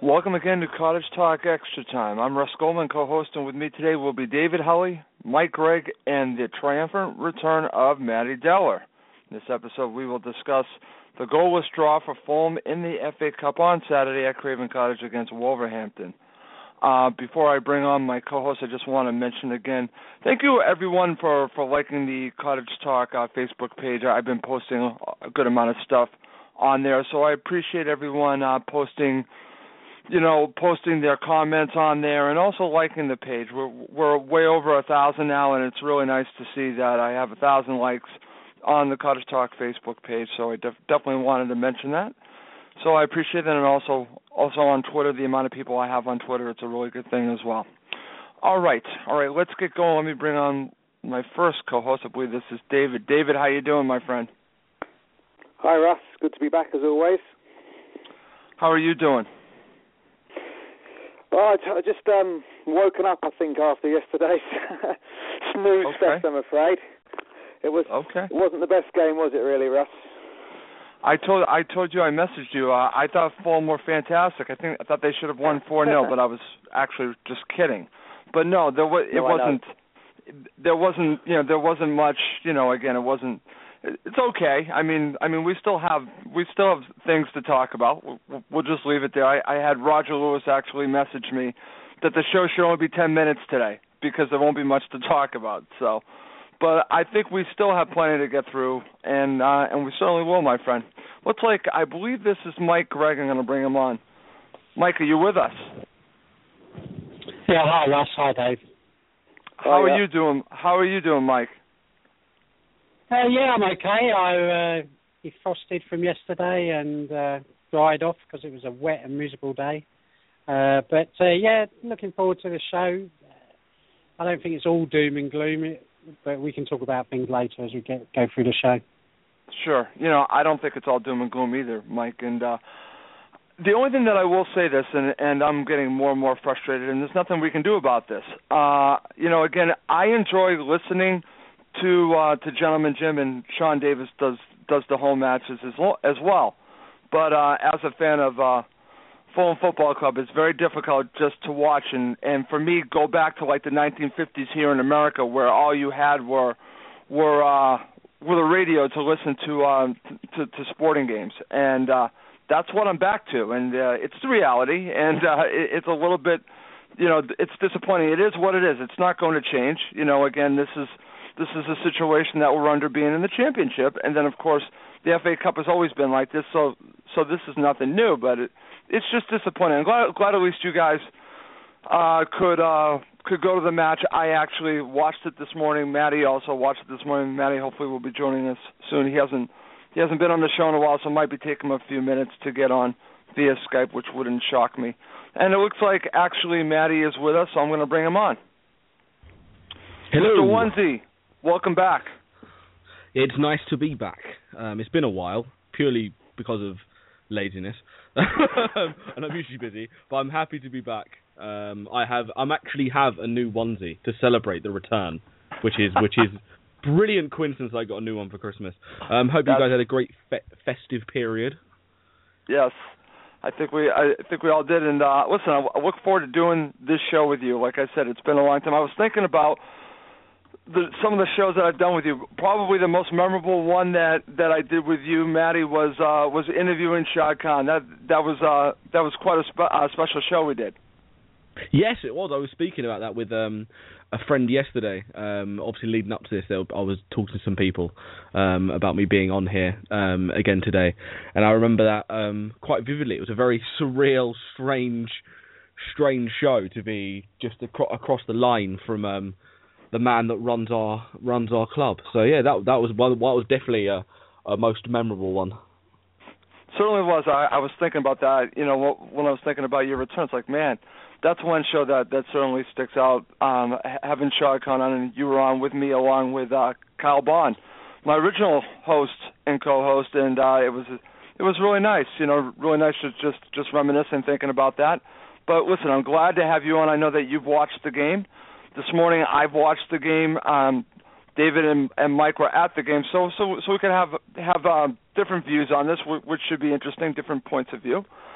Welcome again to Cottage Talk Extra Time. I'm Russ Goldman, co-host, and with me today will be David Hulley, Mike Gregg, and the triumphant return of Matty Deller. In this episode, we will discuss the goalless draw for Fulham in the FA Cup on Saturday at Craven Cottage against Wolverhampton. Before I bring on my co-host, I just want to mention again, thank you everyone for liking the Cottage Talk Facebook page. I've been posting a good amount of stuff on there, so I appreciate everyone posting their comments on there and also liking the page. We're way over 1,000 now, and it's really nice to see that I have 1,000 likes on the Cottage Talk Facebook page, so I definitely wanted to mention that. So I appreciate that, and also on Twitter, the amount of people I have on Twitter, it's a really good thing as well. All right, let's get going. Let me bring on my first co-host. I believe this is David. David, how you doing, my friend? Hi, Russ. Good to be back as always. How are you doing? Well, I just woken up, I think, after yesterday's snooze fest, I'm afraid. It wasn't the best game, was it, really, Russ? I told you, I messaged you. I thought Fulham were fantastic. I thought they should have won 4-0, but I was actually just kidding. But no, there wasn't much. Again, it wasn't. It's okay. I mean, we still have things to talk about. We'll just leave it there. I had Roger Lewis actually message me that the show should only be 10 minutes today because there won't be much to talk about. So, but I think we still have plenty to get through, and we certainly will, my friend. I believe this is Mike Gregg. I'm going to bring him on. Mike, are you with us? Yeah, hi, Russ. Hi, Dave. How are you doing? How are you doing, Mike? Yeah, I'm okay. I defrosted from yesterday and dried off because it was a wet and miserable day. But looking forward to the show. I don't think it's all doom and gloom, but we can talk about things later as we go through the show. Sure. I don't think it's all doom and gloom either, Mike. And the only thing that I will say this, and I'm getting more and more frustrated, and there's nothing we can do about this. Again, I enjoy listening to Gentleman Jim, and Sean Davis does the home matches as well. But as a fan of Fulham Football Club, it's very difficult just to watch. And for me, go back to like the 1950s here in America, where all you had were the radio to listen to sporting games, and that's what I'm back to. And it's the reality, and it's a little bit, it's disappointing. It is what it is. It's not going to change. Again, this is a situation that we're under being in the championship, and then of course the FA Cup has always been like this. So this is nothing new, but it's just disappointing. I'm glad at least you guys could go to the match. I actually watched it this morning. Matty also watched it this morning. Matty hopefully will be joining us soon. He hasn't been on the show in a while, so it might be taking him a few minutes to get on via Skype, which wouldn't shock me. And it looks like actually Matty is with us, so I'm going to bring him on. Hello. Mr. Onesie, welcome back. It's nice to be back. It's been a while, purely because of laziness, and I'm usually busy. But I'm happy to be back. I actually have a new onesie to celebrate the return, which is brilliant coincidence. I got a new one for Christmas. Hope you guys had a great festive period. Yes, I think we all did. And listen, I look forward to doing this show with you. Like I said, it's been a long time. I was thinking about some of the shows that I've done with you. Probably the most memorable one that I did with you, Matty, was interviewing Shad Khan. That was quite a special show we did. Yes, it was. I was speaking about that with a friend yesterday. Obviously, leading up to this, I was talking to some people about me being on here again today, and I remember that quite vividly. It was a very surreal, strange show to be just across the line from the man that runs our club. So yeah, that was definitely a most memorable one. Certainly was. I was thinking about that. When I was thinking about your return, it's like, man, that's one show that certainly sticks out. Having Shad Khan on, and you were on with me along with Kyle Bond, my original host and co-host, and it was really nice. Really nice to just reminisce and thinking about that. But listen, I'm glad to have you on. I know that you've watched the game. This morning I've watched the game. David and Mike were at the game, so we can have different views on this, which should be interesting, different points of view.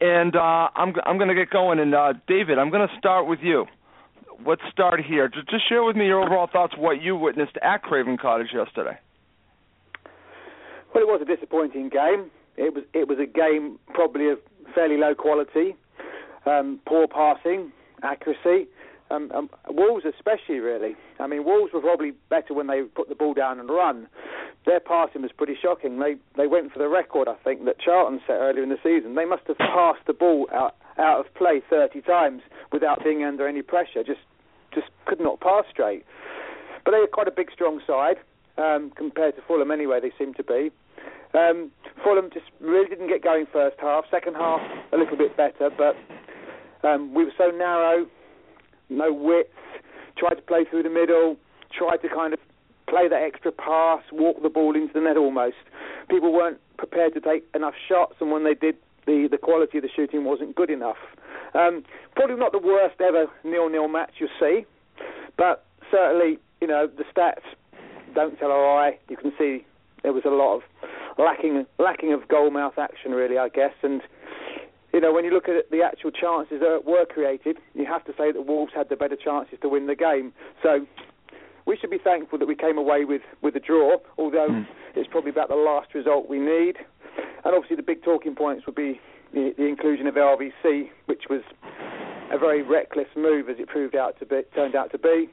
And I'm going to get going. And David, I'm going to start with you. Let's start here. Just share with me your overall thoughts of what you witnessed at Craven Cottage yesterday. Well, it was a disappointing game. It was a game probably of fairly low quality, poor passing, accuracy. Wolves especially, really. I mean, Wolves were probably better when they put the ball down and run. Their passing was pretty shocking. They went for the record, I think, that Charlton set earlier in the season. They must have passed the ball out of play 30 times without being under any pressure. Just could not pass straight. But they were quite a big, strong side compared to Fulham anyway, they seem to be. Fulham just really didn't get going first half. Second half, a little bit better, but we were so narrow, no width, tried to play through the middle, tried to kind of play that extra pass, walk the ball into the net almost. People weren't prepared to take enough shots, and when they did, the quality of the shooting wasn't good enough. Probably not the worst ever 0-0 match you'll see, but certainly, the stats don't tell a lie. You can see there was a lot of lacking of goal-mouth action, really, I guess, and when you look at the actual chances that were created, you have to say that Wolves had the better chances to win the game. So we should be thankful that we came away with a draw, although it's probably about the last result we need. And obviously the big talking points would be the inclusion of LVC, which was a very reckless move as it turned out to be.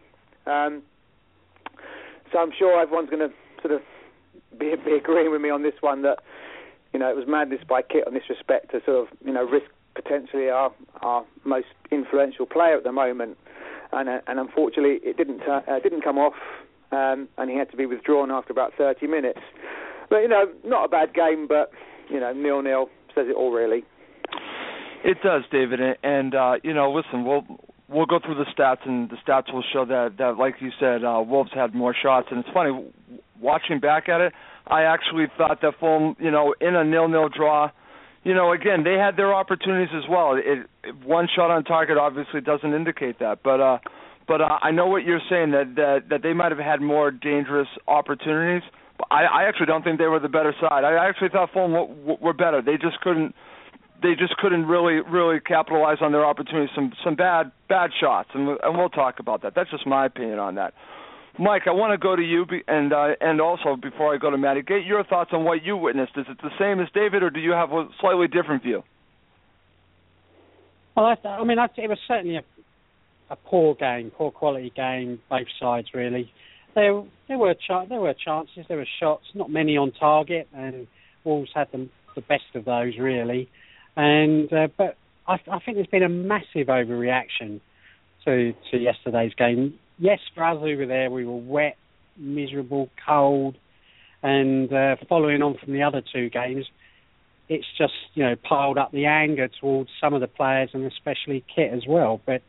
So I'm sure everyone's going to sort of be agreeing with me on this one that it was madness by Kit on this respect to sort of risk potentially our most influential player at the moment, and unfortunately it didn't come off, and he had to be withdrawn after about 30 minutes. But not a bad game, but 0-0 says it all really. It does, David, and listen, we'll go through the stats, and the stats will show that like you said, Wolves had more shots, and it's funny watching back at it. I actually thought that Fulham, in a 0-0 draw, again, they had their opportunities as well. One shot on target obviously doesn't indicate that, but I know what you're saying, that they might have had more dangerous opportunities. But I actually don't think they were the better side. I actually thought Fulham were better. They just couldn't really capitalize on their opportunities. Some bad shots, and we'll talk about that. That's just my opinion on that. Mike, I want to go to you, and also before I go to Matty, get your thoughts on what you witnessed. Is it the same as David, or do you have a slightly different view? Well, it was certainly a poor game, poor quality game, both sides really. There were chances, there were shots, not many on target, and Wolves had the best of those really. And but I think there's been a massive overreaction to yesterday's game. Yes, for us who were there, we were wet, miserable, cold, and following on from the other two games, it's just piled up the anger towards some of the players and especially Kit as well. But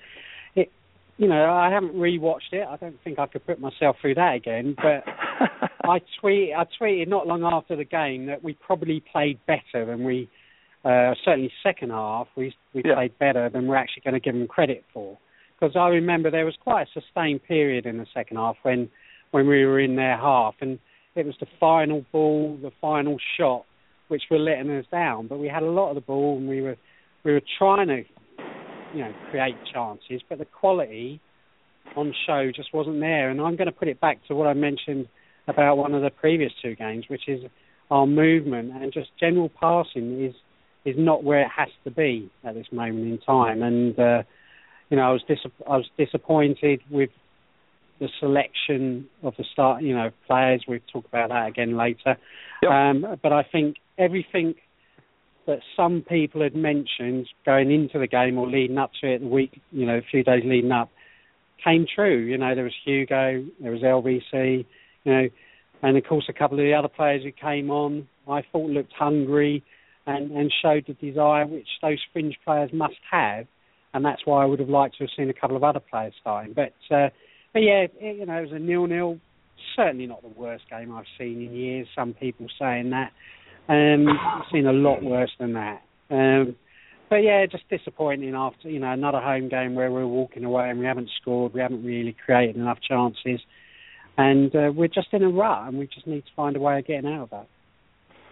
I haven't rewatched it. I don't think I could put myself through that again. But I tweeted not long after the game that we probably played better than we. Certainly second half, we played better than we're actually going to give them credit for. Because I remember there was quite a sustained period in the second half when we were in their half, and it was the final ball, the final shot, which were letting us down. But we had a lot of the ball, and we were trying to, create chances, but the quality on show just wasn't there. And I'm going to put it back to what I mentioned about one of the previous two games, which is our movement and just general passing is not where it has to be at this moment in time. And I was disappointed with the selection of the start, players. We'll talk about that again later. Yep. But I think everything that some people had mentioned going into the game or leading up to it, the week, a few days leading up, came true. There was Hugo, there was LVC, and of course a couple of the other players who came on, I thought looked hungry and showed the desire which those fringe players must have. And that's why I would have liked to have seen a couple of other players starting. But yeah, it was a 0-0. Certainly not the worst game I've seen in years. Some people saying that. I've seen a lot worse than that. But yeah, just disappointing after another home game where we're walking away and we haven't scored, we haven't really created enough chances, and we're just in a rut, and we just need to find a way of getting out of that.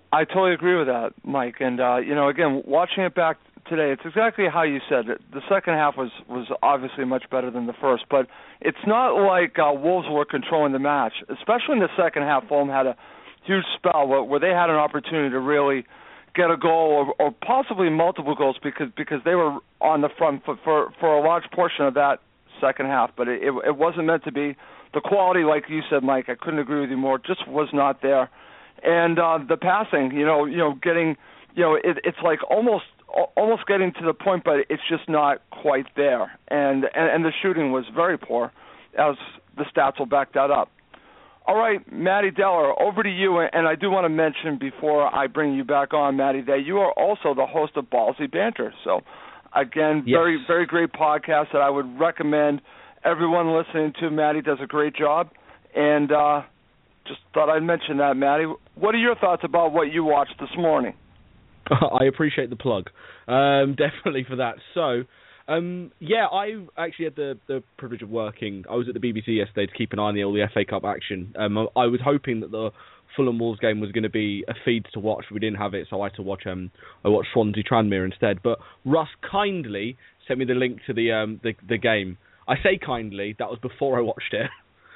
I totally agree with that, Mike. And, again, watching it back today, it's exactly how you said it. The second half was obviously much better than the first, but it's not like Wolves were controlling the match. Especially in the second half, Fulham had a huge spell where they had an opportunity to really get a goal or possibly multiple goals because they were on the front foot for a large portion of that second half. But it wasn't meant to be. The quality, like you said, Mike, I couldn't agree with you more, just was not there. And the passing, getting, it's like almost getting to the point, but it's just not quite there. And the shooting was very poor, as the stats will back that up. All right, Matty Deller, over to you. And I do want to mention before I bring you back on, Matty, that you are also the host of Ballsy Banter. So, again, yes. Very, very great podcast that I would recommend everyone listening to. Matty does a great job. And just thought I'd mention that, Matty. What are your thoughts about what you watched this morning? I appreciate the plug. Definitely for that. So, I actually had the privilege of working. I was at the BBC yesterday to keep an eye on all the FA Cup action. I was hoping that the Fulham Wolves game was going to be a feed to watch. We didn't have it, so I had to watch. I watched Swansea Tranmere instead. But Russ kindly sent me the link to the game. I say kindly. That was before I watched it.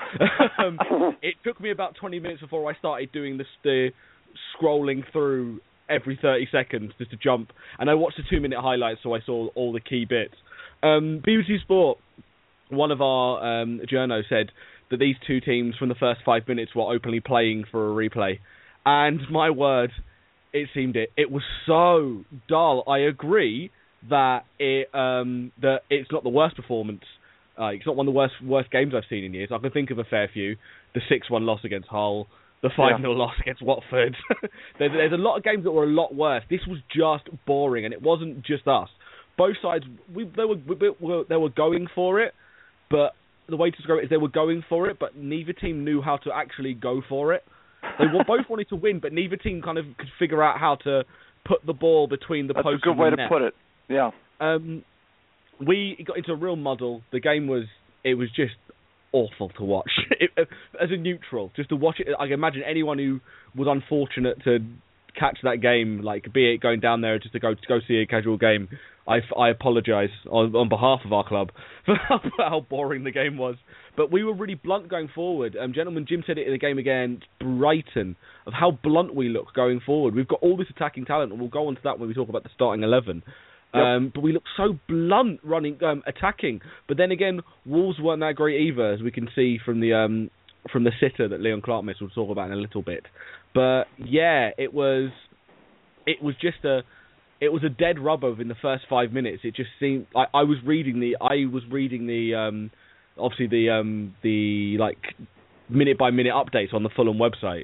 It took me about 20 minutes before I started doing the scrolling through every 30 seconds just to jump, and I watched the 2-minute highlights, so I saw all the key bits. BBC Sport, one of our journos said that these two teams from the first 5 minutes were openly playing for a replay, and my word, it seemed it. It was so dull. I agree that it's not the worst performance. It's not one of the worst games I've seen in years. I can think of a fair few. The 6-1 loss against Hull, the 5-0 loss against Watford. There's a lot of games that were a lot worse. This was just boring, and it wasn't just us. Both sides, they were going for it, but the way to describe it is they were going for it, but neither team knew how to actually go for it. They were both wanted to win, but neither team kind of could figure out how to put the ball between the posts and the net. That's a good way to put it, yeah. We got into a real muddle. The game was just awful to watch. As a neutral, just to watch it, I can imagine anyone who was unfortunate to catch that game, like be it going down there just to go see a casual game, I apologise on behalf of our club for how boring the game was. But we were really blunt going forward. Gentleman Jim said it in the game against Brighton, of how blunt we look going forward. We've got all this attacking talent, and we'll go on to that when we talk about the starting 11. Yep. But we look so blunt running, attacking. But then again, Wolves weren't that great either, as we can see from the sitter that Leon Clark missed. We'll talk about in a little bit. But yeah, it was a dead rubber in the first 5 minutes. It just seemed I was reading the obviously the like minute by minute updates on the Fulham website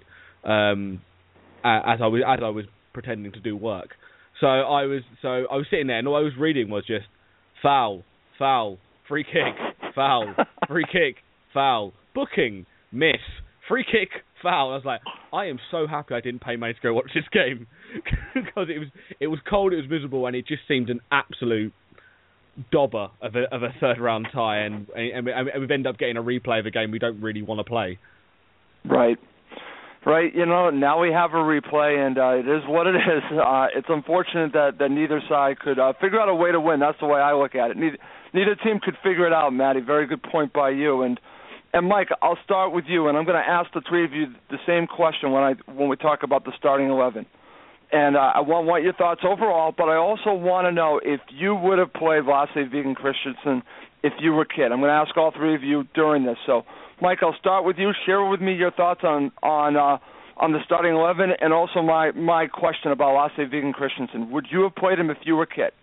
as I was pretending to do work. So I was sitting there, and all I was reading was just foul, free kick, foul, free kick, foul, booking, miss, free kick, foul. I was like, I am so happy I didn't pay money to go watch this game because it was cold, it was miserable, and it just seemed an absolute dobber of a third round tie, and we've ended up getting a replay of a game we don't really want to play. Right. Right, now we have a replay, and it is what it is. It's unfortunate that neither side could figure out a way to win. That's the way I look at it. Neither team could figure it out, Matty. Very good point by you. And Mike, I'll start with you, and I'm going to ask the three of you the same question when we talk about the starting 11. And I want your thoughts overall, but I also want to know if you would have played Lasse Vigen Christensen if you were a kid. I'm going to ask all three of you during this. So, Mike, I'll start with you. Share with me your thoughts on the starting 11, and also my question about Lasse Vigen Christensen. Would you have played him if you were a kid?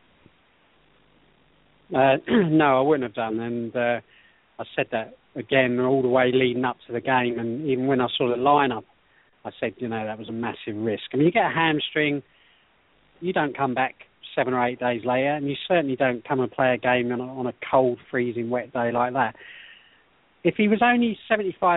No, I wouldn't have done. And I said that again all the way leading up to the game, and even when I saw the lineup, I said, that was a massive risk. I mean, you get a hamstring, you don't come back 7 or 8 days later, and you certainly don't come and play a game on a cold, freezing, wet day like that. If he was only 75%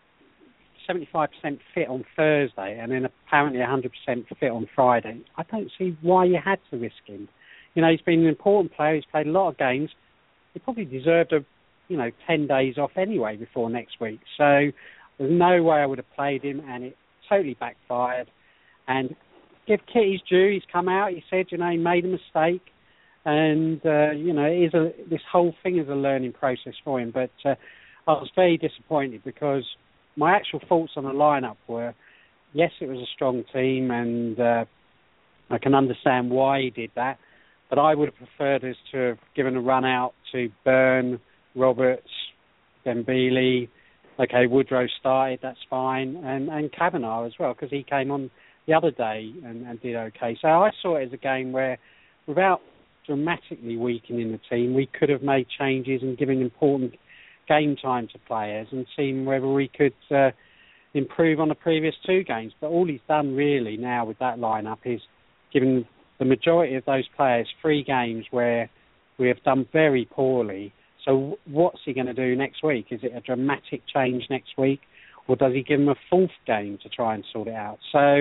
fit on Thursday and then apparently 100% fit on Friday, I don't see why you had to risk him. He's been an important player. He's played a lot of games. He probably deserved 10 days off anyway before next week. So there's no way I would have played him, and it totally backfired. And give Kit his due. He's come out. He said, he made a mistake, and this whole thing is a learning process for him. But I was very disappointed because my actual thoughts on the lineup were, yes, it was a strong team, and I can understand why he did that. But I would have preferred us to have given a run out to Byrne, Roberts, Dembele. Okay, Woodrow started, that's fine, and Kavanagh as well, because he came on the other day and did okay. So I saw it as a game where, without dramatically weakening the team, we could have made changes and given important game time to players and seen whether we could improve on the previous two games. But all he's done really now with that lineup is given the majority of those players 3 games where we have done very poorly. So what's he going to do next week? Is it a dramatic change next week, or does he give them a 4th game to try and sort it out?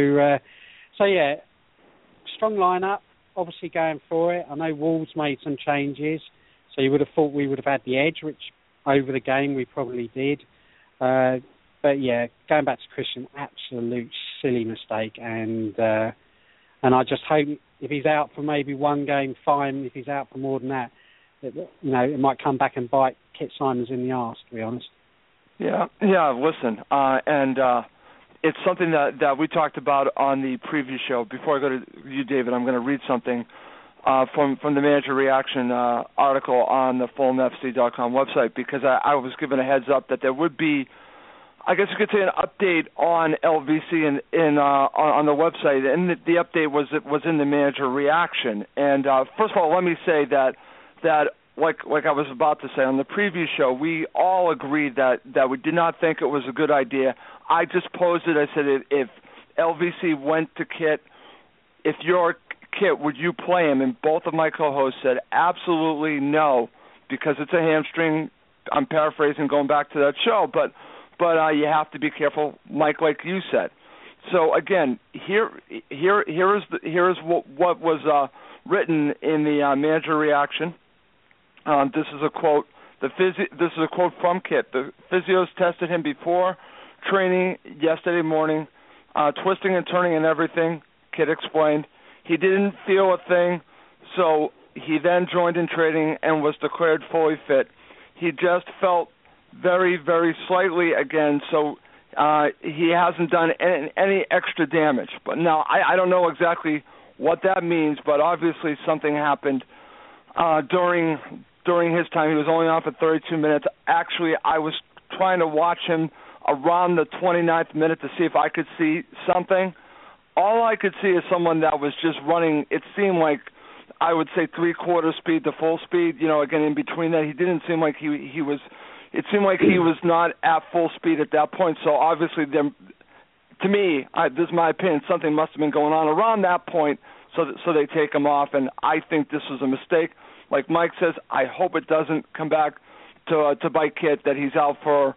So yeah, strong lineup, obviously going for it. I know Wolves made some changes, so you would have thought we would have had the edge, which over the game we probably did. But yeah, going back to Christian, absolute silly mistake, and I just hope if he's out for maybe 1 game, fine. If he's out for more than that, it might come back and bite Kit Symons in the arse, to be honest. Yeah. Listen, and it's something that we talked about on the preview show. Before I go to you, David, I'm going to read something from the manager reaction article on the FulhamFC.com website, because I was given a heads up that there would be, I guess you could say, an update on LVC on the website, and the update was in the manager reaction. And first of all, let me say that like I was about to say on the preview show, we all agreed that we did not think it was a good idea. I just posed it. I said, if LVC went to Kit, if you're Kit, would you play him? And both of my co-hosts said absolutely no, because it's a hamstring. I'm paraphrasing, going back to that show, but you have to be careful, Mike, like you said. So again, here is what was written in the manager reaction. This is a quote. This is a quote from Kit. The physios tested him before training yesterday morning, twisting and turning and everything. Kit explained. He didn't feel a thing, so he then joined in training and was declared fully fit. He just felt very, very slightly again, so he hasn't done any extra damage. But now I don't know exactly what that means, but obviously something happened during his time. He was only on for 32 minutes. Actually, I was trying to watch him around the 29th minute to see if I could see something. All I could see is someone that was just running, it seemed like, I would say 3/4 speed to full speed. Again, in between that, he didn't seem like he was, it seemed like he was not at full speed at that point. So obviously, to me, this is my opinion, something must have been going on around that point, so they take him off, and I think this was a mistake. Like Mike says, I hope it doesn't come back to bite Kit, that he's out for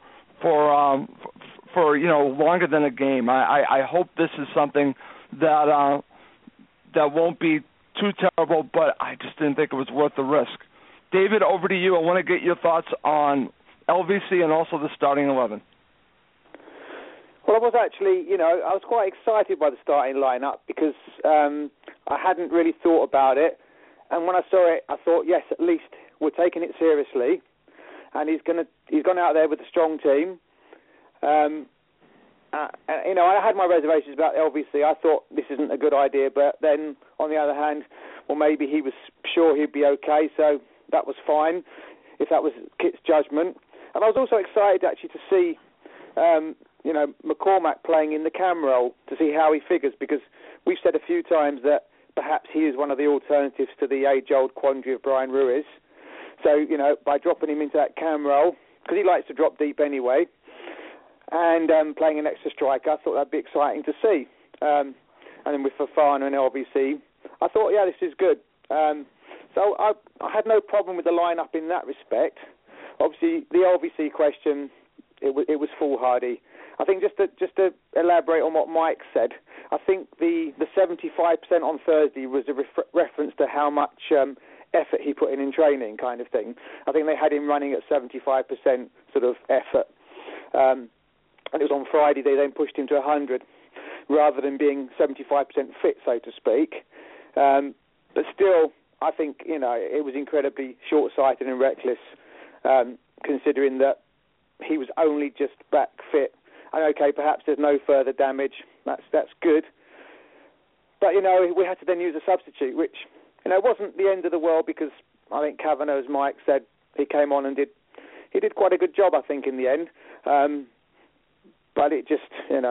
longer than a game. I hope this is something that won't be too terrible, but I just didn't think it was worth the risk. David, over to you. I want to get your thoughts on LVC and also the starting 11. Well, I was actually, I was quite excited by the starting lineup because I hadn't really thought about it. And when I saw it, I thought, yes, at least we're taking it seriously. And he's gone out there with a strong team. I had my reservations about LVC. I thought this isn't a good idea, but then on the other hand, well, maybe he was sure he'd be okay, so that was fine, if that was Kit's judgment. And I was also excited actually to see, McCormack playing in the cam role, to see how he figures, because we've said a few times that perhaps he is one of the alternatives to the age-old quandary of Brian Ruiz. So, by dropping him into that cam role, because he likes to drop deep anyway, and playing an extra striker, I thought that'd be exciting to see. And then with Fofana and LVC, I thought, yeah, this is good. So I had no problem with the lineup in that respect. Obviously, the LVC question, it was foolhardy. I think just to elaborate on what Mike said, I think the 75% on Thursday was a reference to how much effort he put in training, kind of thing. I think they had him running at 75% sort of effort. And it was on Friday they then pushed him to 100, rather than being 75% fit, so to speak. But still, I think, it was incredibly short-sighted and reckless, considering that he was only just back fit. And okay, perhaps there's no further damage. That's good. But, we had to then use a substitute, which, wasn't the end of the world, because I think Kavanagh, as Mike said, he came on and he did quite a good job, I think, in the end. But it just,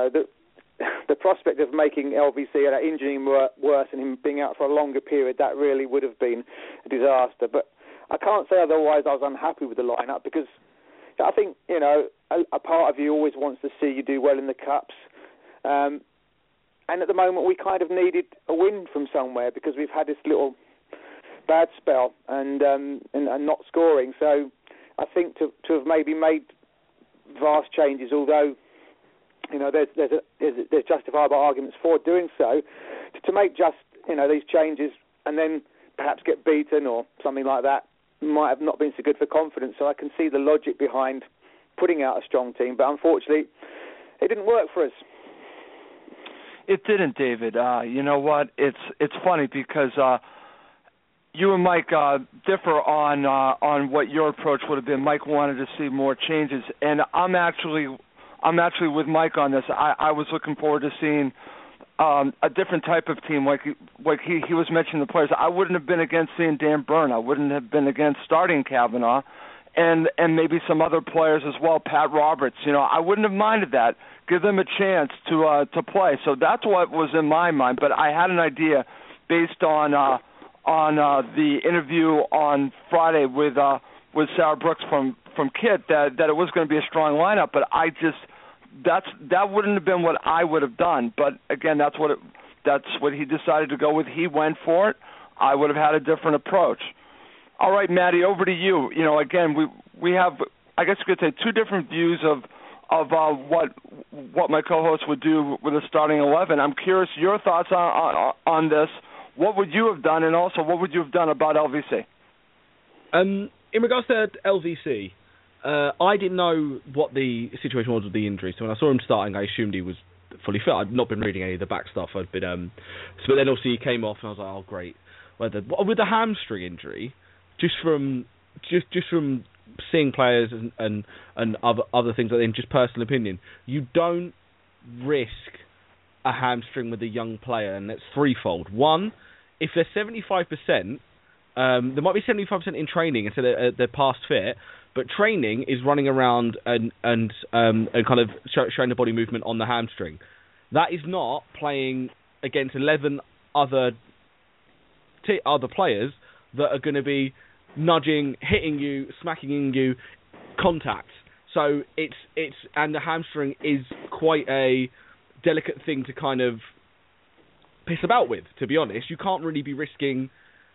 the prospect of making LVC and injuring him worse and him being out for a longer period, that really would have been a disaster. But I can't say otherwise. I was unhappy with the lineup because I think, a part of you always wants to see you do well in the Cups. And at the moment, we kind of needed a win from somewhere because we've had this little bad spell and not scoring. So I think to have maybe made vast changes, although there's justifiable arguments for doing so, to make just these changes and then perhaps get beaten or something like that might have not been so good for confidence. So I can see the logic behind putting out a strong team, but unfortunately it didn't work for us. It didn't, David. You know what? It's funny because you and Mike differ on what your approach would have been. Mike wanted to see more changes, and I'm actually with Mike on this. I was looking forward to seeing a different type of team, like he was mentioning the players. I wouldn't have been against seeing Dan Burn. I wouldn't have been against starting Kavanagh, and maybe some other players as well. Pat Roberts, I wouldn't have minded that. Give them a chance to play. So that's what was in my mind. But I had an idea based on the interview on Friday with Sarah Brooks from Kit that it was going to be a strong lineup. But that wouldn't have been what I would have done. But again, that's what he decided to go with. He went for it. I would have had a different approach. All right, Maddie, over to you. Again, we have, I guess you could say, two different views of what my co-host would do with a starting 11. I'm curious your thoughts on this. What would you have done, and also what would you have done about LVC? In regards to LVC, I didn't know what the situation was with the injury. So when I saw him starting, I assumed he was fully fit. I'd not been reading any of the back stuff. I'd been, but then obviously he came off, and I was like, oh great. With the hamstring injury, just from seeing players and other things like that, in just personal opinion, you don't risk a hamstring with a young player, and that's threefold. One, if they're 75%, there might be 75% in training, and so they're past fit, but training is running around and kind of showing the body movement on the hamstring. That is not playing against 11 other players that are going to be nudging, hitting you, smacking you, contact. So it's and the hamstring is quite a delicate thing to kind of piss about with, to be honest. You can't really be risking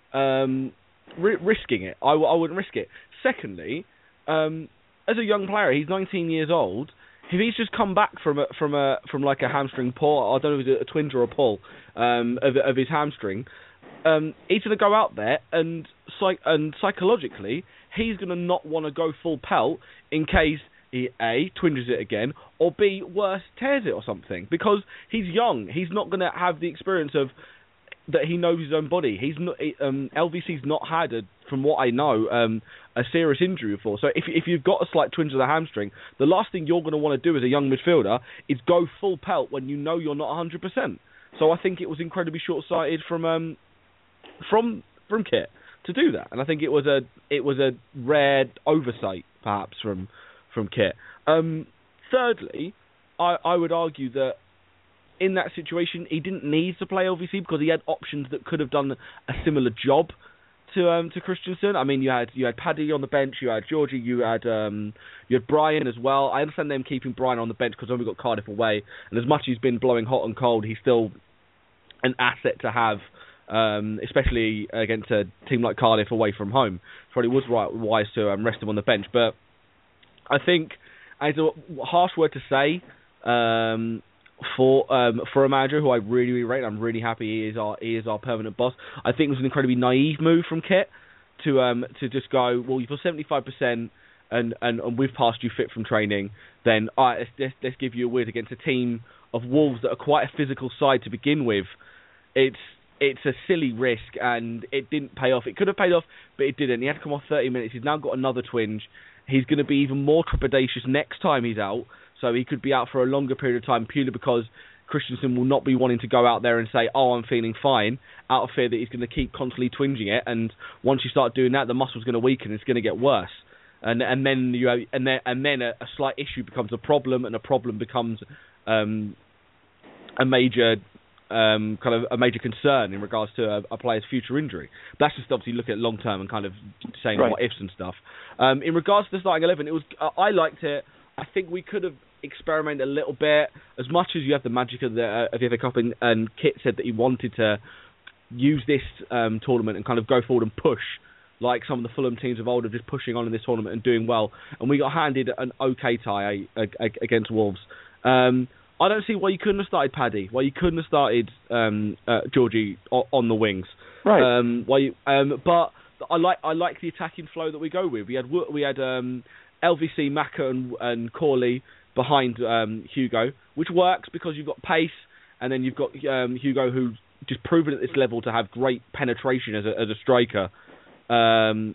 it. I wouldn't risk it. Secondly, as a young player, he's 19 years old. If he's just come back from like a hamstring pull, I don't know if it's a twinge or a pull of his hamstring, he's going to go out there and psychologically he's going to not want to go full pelt in case he A, twinges it again, or B, worse, tears it or something, because he's young. He's not going to have the experience of that he knows his own body. He's not LVC's not had, from what I know, a serious injury before. So if you've got a slight twinge of the hamstring, the last thing you're going to want to do as a young midfielder is go full pelt when you know you're not 100%. So I think it was incredibly short-sighted from Kit to do that, and I think it was a rare oversight perhaps from Kit. Thirdly, I would argue that in that situation he didn't need to play LVC because he had options that could have done a similar job to Christensen. I mean, you had Paddy on the bench, you had Georgie, you had Brian as well. I understand them keeping Brian on the bench because when we got Cardiff away, and as much as he's been blowing hot and cold, he's still an asset to have. Especially against a team like Cardiff away from home. Probably was wise to rest him on the bench. But I think, as a harsh word to say, for a manager who I really, really rate, I'm really happy he is our permanent boss. I think it was an incredibly naive move from Kit to just go, well, you've got 75% and we've passed you fit from training, then let's give you a win against a team Wolves that are quite a physical side to begin with, it's a silly risk, and it didn't pay off. It could have paid off, but it didn't. He had to come off 30 minutes. He's now got another twinge. He's going to be even more trepidatious next time he's out, so he could be out for a longer period of time purely because Christensen will not be wanting to go out there and say, "Oh, I'm feeling fine," out of fear that he's going to keep constantly twinging it. And once you start doing that, the muscle's going to weaken. It's going to get worse. And then a slight issue becomes a problem, and a problem becomes a major concern in regards to a player's future injury. But that's just obviously looking at long term and kind of saying what ifs and stuff. In regards to the starting 11, I liked it. I think we could have experimented a little bit. As much as you have the magic of the FA Cup, and Kit said that he wanted to use this tournament and kind of go forward and push, like some of the Fulham teams of old are just pushing on in this tournament and doing well. And we got handed an okay tie against Wolves. I don't see why you couldn't have started Paddy, why you couldn't have started Georgie on the wings. Right. But I like the attacking flow that we go with. We had LVC, Maka and Corley behind Hugo, which works because you've got pace, and then you've got Hugo, who's just proven at this level to have great penetration as a striker. And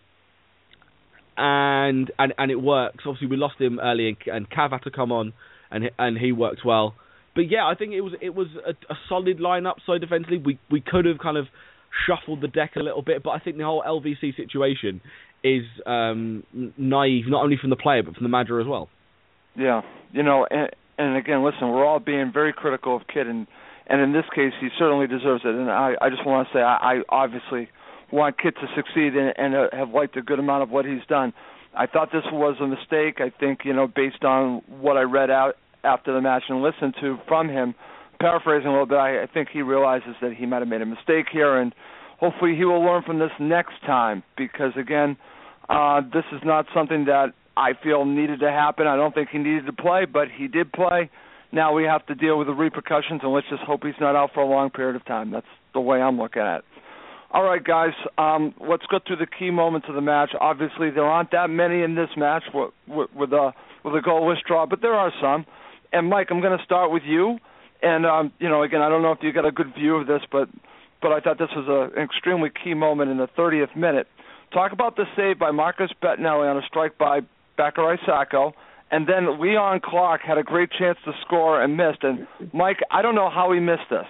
it works. Obviously, we lost him early, and Cav had to come on, and he worked well. But yeah, I think it was a solid lineup. So defensively, we could have kind of shuffled the deck a little bit, but I think the whole LVC situation is naive, not only from the player but from the manager as well. Yeah, and again, listen, we're all being very critical of Kit, and in this case, he certainly deserves it. And I just want to say, I obviously want Kit to succeed and have liked a good amount of what he's done. I thought this was a mistake. I think, based on what I read out after the match and listened to from him, paraphrasing a little bit, I think he realizes that he might have made a mistake here, and hopefully he will learn from this next time, because, again, this is not something that I feel needed to happen. I don't think he needed to play, but he did play. Now we have to deal with the repercussions, and let's just hope he's not out for a long period of time. That's the way I'm looking at it. All right, guys, let's go through the key moments of the match. Obviously, there aren't that many in this match with a goalless draw, but there are some. And, Mike, I'm going to start with you. And, again, I don't know if you got a good view of this, but I thought this was an extremely key moment in the 30th minute. Talk about the save by Marcus Bettinelli on a strike by Bakary Sacco, and then Leon Clark had a great chance to score and missed. And, Mike, I don't know how he missed this.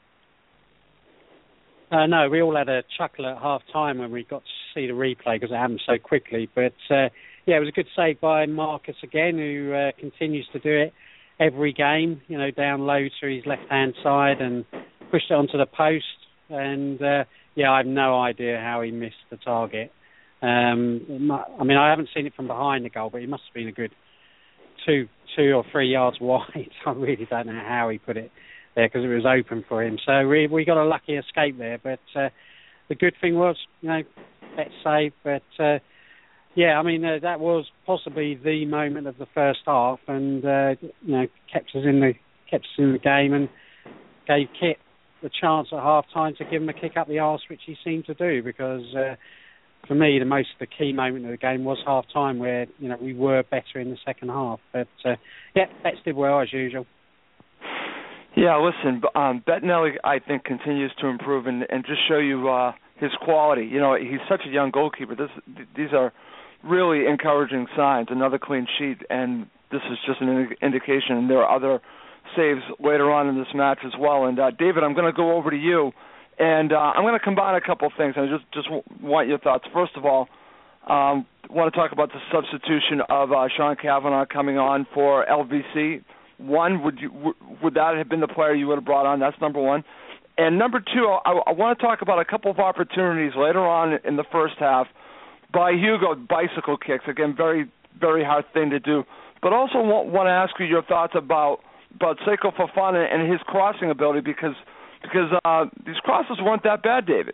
No, we all had a chuckle at half-time when we got to see the replay because it happened so quickly. But, it was a good save by Marcus again, who continues to do it every game, down low to his left-hand side and pushed it onto the post. And, I have no idea how he missed the target. I haven't seen it from behind the goal, but he must have been a good two or 3 yards wide. I really don't know how he put it there because it was open for him. So we got a lucky escape there. But the good thing was, bet save. But that was possibly the moment of the first half, and kept us in the game and gave Kit the chance at half time to give him a kick up the arse, which he seemed to do. Because for me, the key moment of the game was half time, where we were better in the second half. But Betts did well as usual. Yeah, listen, Bettinelli, I think, continues to improve and just show you his quality. He's such a young goalkeeper. These are really encouraging signs. Another clean sheet, and this is just an indication. And there are other saves later on in this match as well. And David, I'm going to go over to you, and I'm going to combine a couple things. I just want your thoughts. First of all, want to talk about the substitution of Sean Kavanagh coming on for LVC. One, would that have been the player you would have brought on? That's number one. And number two, I want to talk about a couple of opportunities later on in the first half by Hugo, bicycle kicks. Again, very, very hard thing to do. But also want to ask you your thoughts about Seko Fofana and his crossing ability because these crosses weren't that bad, David.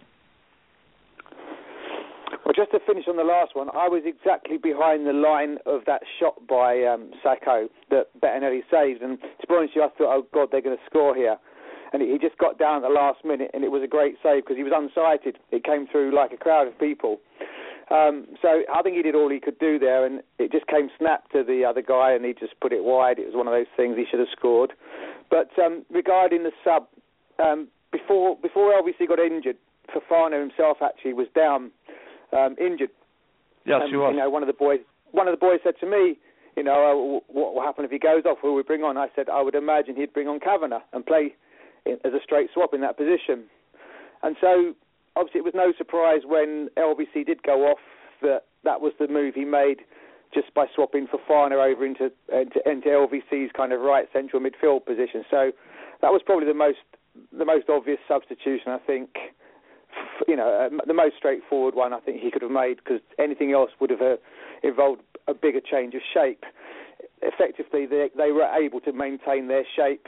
Well, just to finish on the last one, I was exactly behind the line of that shot by Sacco that Bettinelli saved, and to be honest with you, I thought, oh God, they're going to score here. And he just got down at the last minute, and it was a great save because he was unsighted. It came through like a crowd of people. So I think he did all he could do there, and it just came snap to the other guy, and he just put it wide. It was one of those things he should have scored. But regarding the sub, before LVC got injured, Fofana himself actually was down, injured. Yes, he was. You know, one of the boys said to me, you know, what will happen if he goes off? Who will we bring on? I said I would imagine he'd bring on Kavanagh and play as a straight swap in that position. And so, obviously, it was no surprise when LVC did go off that was the move he made, just by swapping Fofana over into LVC's kind of right central midfield position. So that was probably the most obvious substitution, I think. You know, the most straightforward one I think he could have made, because anything else would have involved a bigger change of shape. Effectively, they were able to maintain their shape,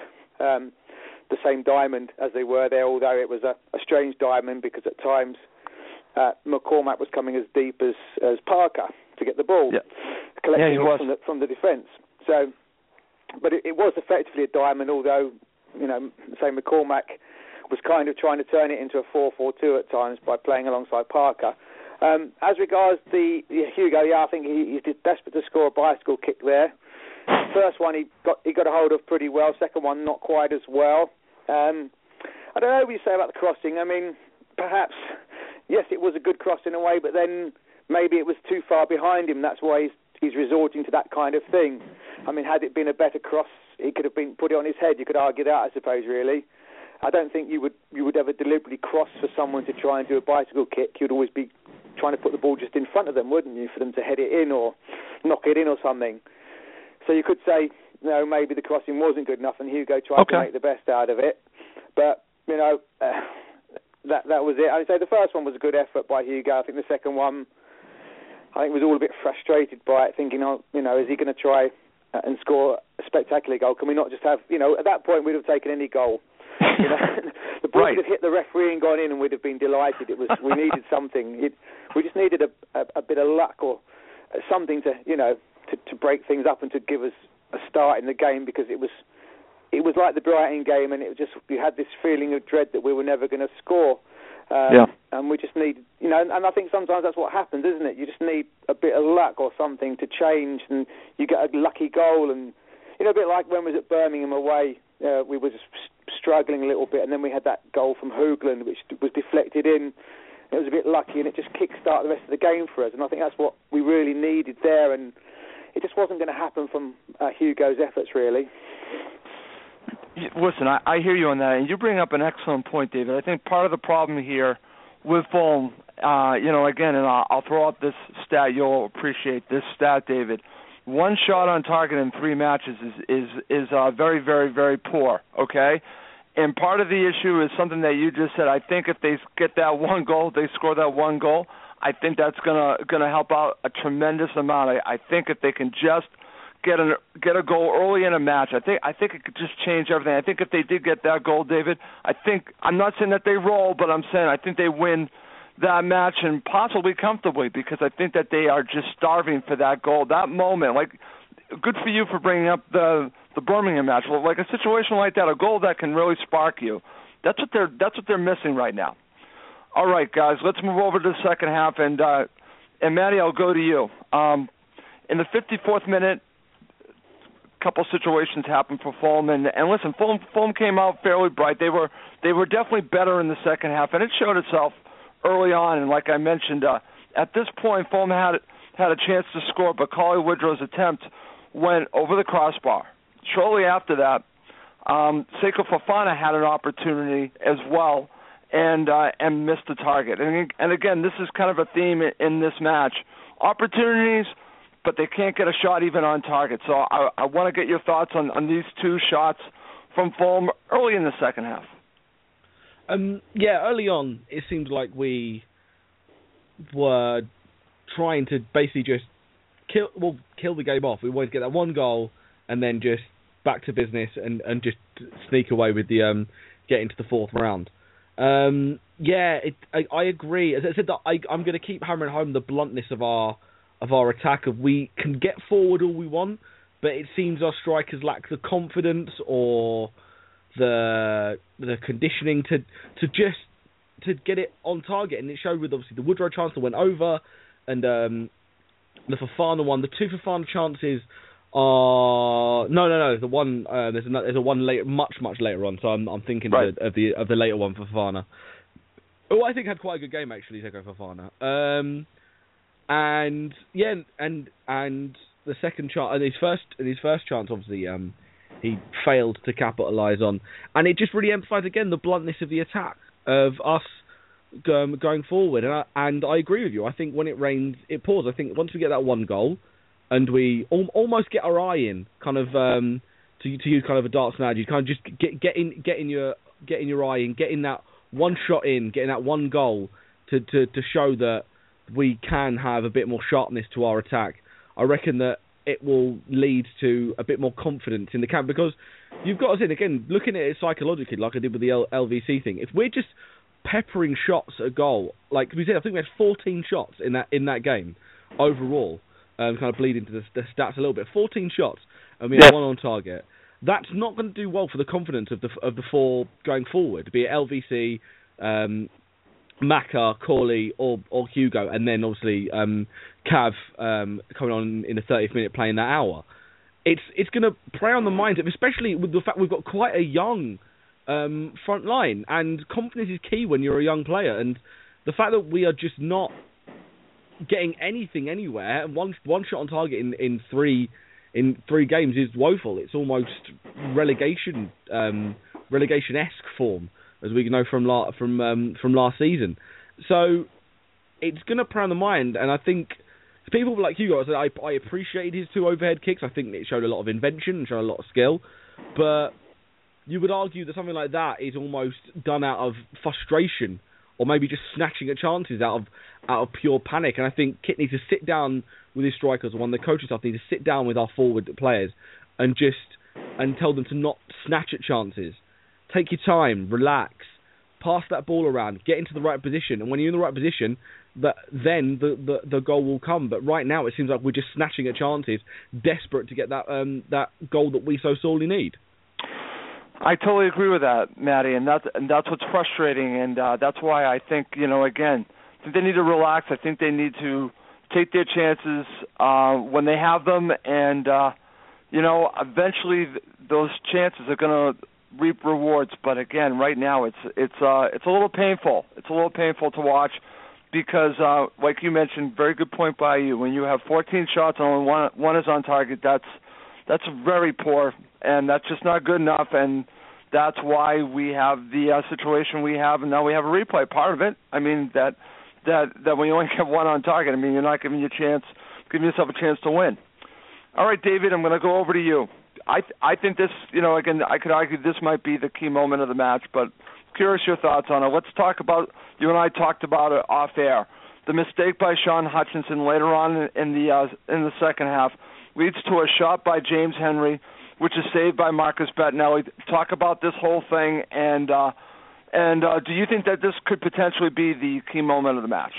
the same diamond as they were there, although it was a strange diamond, because at times McCormack was coming as deep as Parker to get the ball, collecting from the defence. So, but it was effectively a diamond, although, you know, say McCormack was kind of trying to turn it into a 4-4-2 at times by playing alongside Parker. As regards the Hugo, I think he's desperate to score a bicycle kick there. First one he got a hold of pretty well. Second one not quite as well. I don't know what you say about the crossing. I mean, perhaps, yes, it was a good cross in a way, but then maybe it was too far behind him. That's why he's resorting to that kind of thing. I mean, had it been a better cross, he could have been put it on his head. You could argue that, I suppose, really. I don't think you would ever deliberately cross for someone to try and do a bicycle kick. You'd always be trying to put the ball just in front of them, wouldn't you, for them to head it in or knock it in or something. So you could say, no, maybe the crossing wasn't good enough and Hugo tried to make the best out of it. But, you know, that was it. I'd say the first one was a good effort by Hugo. I think the second one, I think was all a bit frustrated by it, thinking, oh, you know, is he going to try and score a spectacular goal? Can we not just have, you know, at that point we'd have taken any goal. You know, the ball would have hit the referee and gone in, and we'd have been delighted. We needed something. We just needed a bit of luck or something to, you know, to break things up and to give us a start in the game, because it was like the Brighton game, and you had this feeling of dread that we were never going to score. And we just need, you know, and I think sometimes that's what happens, isn't it? You just need a bit of luck or something to change, and you get a lucky goal, and, you know, a bit like when we was at Birmingham away. We were just struggling a little bit, and then we had that goal from Hoogland, which was deflected in. It was a bit lucky, and it just kick-started the rest of the game for us. And I think that's what we really needed there, and it just wasn't going to happen from Hugo's efforts, really. Listen, I hear you on that, and you bring up an excellent point, David. I think part of the problem here with Fulham, you know, again, and I'll throw out this stat. You'll appreciate this stat, David. One shot on target in 3 matches is very, very, very poor, okay? And part of the issue is something that you just said. I think if they get that one goal, they score that one goal, I think that's gonna help out a tremendous amount. I think if they can just get a goal early in a match, I think it could just change everything. I think if they did get that goal, David, I'm not saying that they roll, but I'm saying I think they win that match, and possibly comfortably, because I think that they are just starving for that goal, that moment. Like, good for you for bringing up the Birmingham match. Well, like a situation like that, a goal that can really spark you. That's what they're missing right now. All right, guys, let's move over to the second half, and Matty, I'll go to you. In the 54th minute, a couple situations happened for Fulham, and listen, Fulham came out fairly bright. They were definitely better in the second half, and it showed itself early on. And like I mentioned, at this point, Fulham had a chance to score, but Collie Woodrow's attempt went over the crossbar. Shortly after that, Seko Fofana had an opportunity as well, and missed the target. And again, this is kind of a theme in this match: opportunities, but they can't get a shot even on target. So I want to get your thoughts on these two shots from Fulham early in the second half. Early on, it seemed like we were trying to basically just kill the game off. We wanted to get that one goal and then just back to business and just sneak away with the get into the fourth round. I agree. As I said, I'm going to keep hammering home the bluntness of our attack. We can get forward all we want, but it seems our strikers lack the confidence or the conditioning to get it on target, and it showed with obviously the Woodrow chance that went over, and the Fofana one. The two Fofana chances are Fofana. No. The one there's a one later, much later on. So I'm thinking right. of the later one for Fofana. Oh, I think had quite a good game actually, Seko Fofana. And the second chance, and his first chance, obviously, he failed to capitalise on, and it just really emphasised again the bluntness of the attack of us going forward. And I agree with you. I think when it rains, it pours. I think once we get that one goal, and we almost get our eye in, kind of to use kind of a darts analogy, kind of just get in your eye in, getting that one shot in, getting that one goal to show that we can have a bit more sharpness to our attack. I reckon that it will lead to a bit more confidence in the camp, because you've got to say, again, looking at it psychologically, like I did with the LVC thing, if we're just peppering shots at goal, like we said, I think we had 14 shots in that game overall, kind of bleed into the stats a little bit. 14 shots, and we had one on target. That's not going to do well for the confidence of the four going forward, be it LVC, Maka, Corley, or Hugo, and then obviously Cav coming on in the 30th minute playing that hour. It's going to prey on the minds, especially with the fact we've got quite a young front line, and confidence is key when you're a young player. And the fact that we are just not getting anything anywhere, and one shot on target in three games is woeful. It's almost relegation-esque form, as we know from last season. So it's going to prey on the mind, and I think people like Hugo, I appreciated his 2 overhead kicks. I think it showed a lot of invention and showed a lot of skill, but you would argue that something like that is almost done out of frustration, or maybe just snatching at chances out of pure panic. And I think Kit needs to sit down with his strikers, or one of the coaching staff needs to sit down with our forward players and tell them to not snatch at chances. Take your time, relax, pass that ball around, get into the right position, and when you're in the right position, then the goal will come. But right now, it seems like we're just snatching at chances, desperate to get that goal that we so sorely need. I totally agree with that, Matty, and that's what's frustrating, and that's why I think, again, I think they need to relax. I think they need to take their chances when they have them, and eventually those chances are going to reap rewards. But again, right now it's a little painful. It's a little painful to watch, because like you mentioned, very good point by you. When you have 14 shots and only one is on target, that's very poor, and that's just not good enough. And that's why we have the situation we have, and now we have a replay. Part of it, I mean, that when you only have one on target, I mean, you're not giving yourself a chance to win. All right, David, I'm going to go over to you. I think this, again, I could argue this might be the key moment of the match, but curious your thoughts on it. Let's talk about, you and I talked about it off air, the mistake by Sean Hutchinson later on in the second half leads to a shot by James Henry, which is saved by Marcus Bettinelli. Talk about this whole thing, and do you think that this could potentially be the key moment of the match?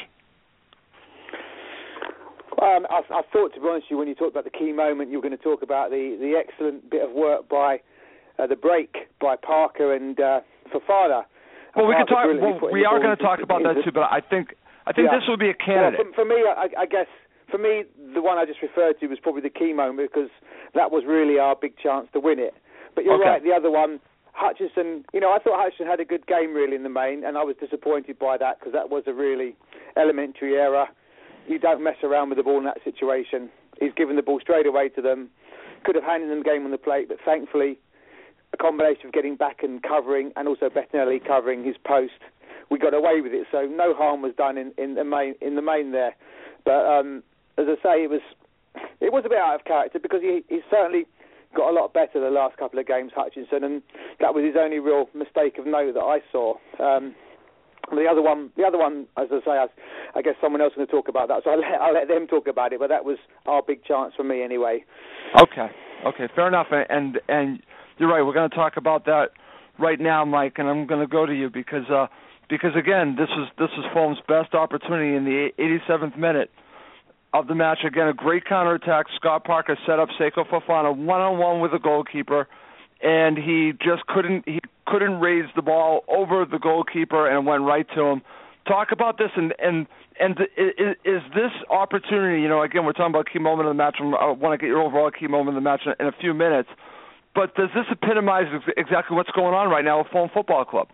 I thought, to be honest with you, when you talked about the key moment, you were going to talk about the excellent bit of work by the break by Parker and Fofana. Well, we are going to talk about that too, but I think this would be a candidate. Well, for me, I guess, for me, the one I just referred to was probably the key moment, because that was really our big chance to win it. But you're right, the other one, Hutchinson, I thought Hutchinson had a good game really in the main, and I was disappointed by that, because that was a really elementary error. You don't mess around with the ball in that situation. He's given the ball straight away to them. Could have handed them the game on the plate, but thankfully, a combination of getting back and covering, and also Bettinelli covering his post, we got away with it. So no harm was done in the main there. But as I say, it was a bit out of character, because he's certainly got a lot better the last couple of games, Hutchinson, and that was his only real mistake of note that I saw. The other one, as I say, I guess someone else is going to talk about that, so I'll let them talk about it. But that was our big chance for me, anyway. Okay, fair enough. And you're right. We're going to talk about that right now, Mike. And I'm going to go to you because again, this was Fulham's best opportunity in the 87th minute of the match. Again, a great counterattack. Scott Parker set up Seko Fofana one-on-one with the goalkeeper, and he just couldn't raise the ball over the goalkeeper, and it went right to him. talk about this and is this opportunity? Again, we're talking about key moment of the match. I want to get your overall key moment of the match in a few minutes. But does this epitomize exactly what's going on right now with Fulham Football Club?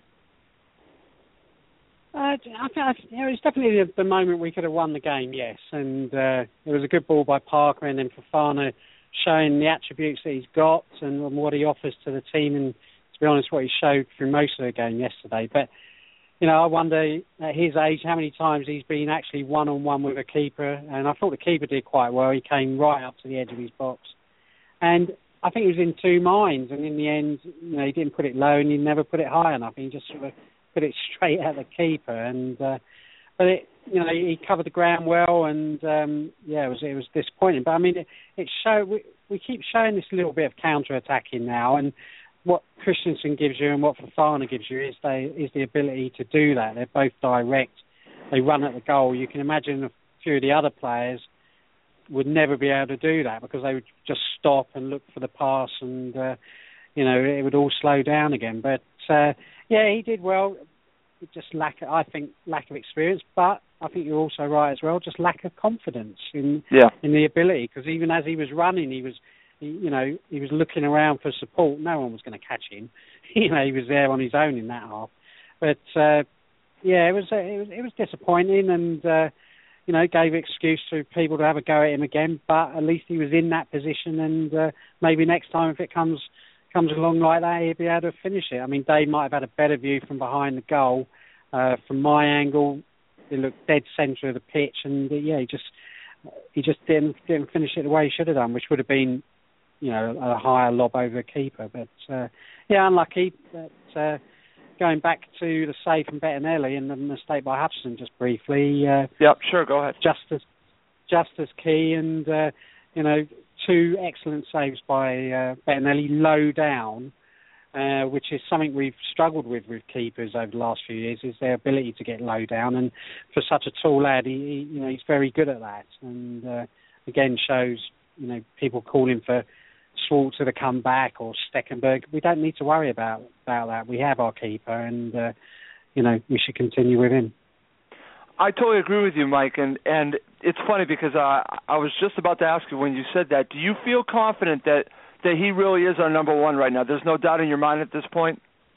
I think it was definitely the moment we could have won the game, yes. And it was a good ball by Parker, and then Fofana showing the attributes that he's got and what he offers to the team, and to be honest, what he showed through most of the game yesterday. But, I wonder at his age how many times he's been actually one-on-one with a keeper, and I thought the keeper did quite well. He came right up to the edge of his box. And I think he was in two minds, and in the end, he didn't put it low and he never put it high enough. He just sort of put it straight at the keeper, and but he covered the ground well, and it was disappointing. But I mean, it showed we keep showing this little bit of counter attacking now, and what Christensen gives you and what Fofana gives you is the ability to do that. They're both direct. They run at the goal. You can imagine a few of the other players would never be able to do that because they would just stop and look for the pass, and it would all slow down again. But he did well. Just lack of experience, but I think you're also right as well. Just lack of confidence in the ability, because even as he was running, he was looking around for support. No one was going to catch him. He was there on his own in that half. But it was disappointing, and gave excuse to people to have a go at him again. But at least he was in that position, and maybe next time if it comes along like that, he'll be able to finish it. I mean, Dave might have had a better view from behind the goal. From my angle, it looked dead centre of the pitch, and he just didn't finish it the way he should have done, which would have been, a higher lob over the keeper. But unlucky. But going back to the save from Bettinelli and the mistake by Hutchinson just briefly. Sure, go ahead. Just as key, and two excellent saves by Bettinelli low down, which is something we've struggled with keepers over the last few years, is their ability to get low down. And for such a tall lad, he's very good at that. And again, shows people calling for Schwarzer to come back or Stekelenburg. We don't need to worry about that. We have our keeper, and we should continue with him. I totally agree with you, Mike, and it's funny because I was just about to ask you when you said that. Do you feel confident that he really is our number one right now? There's no doubt in your mind at this point?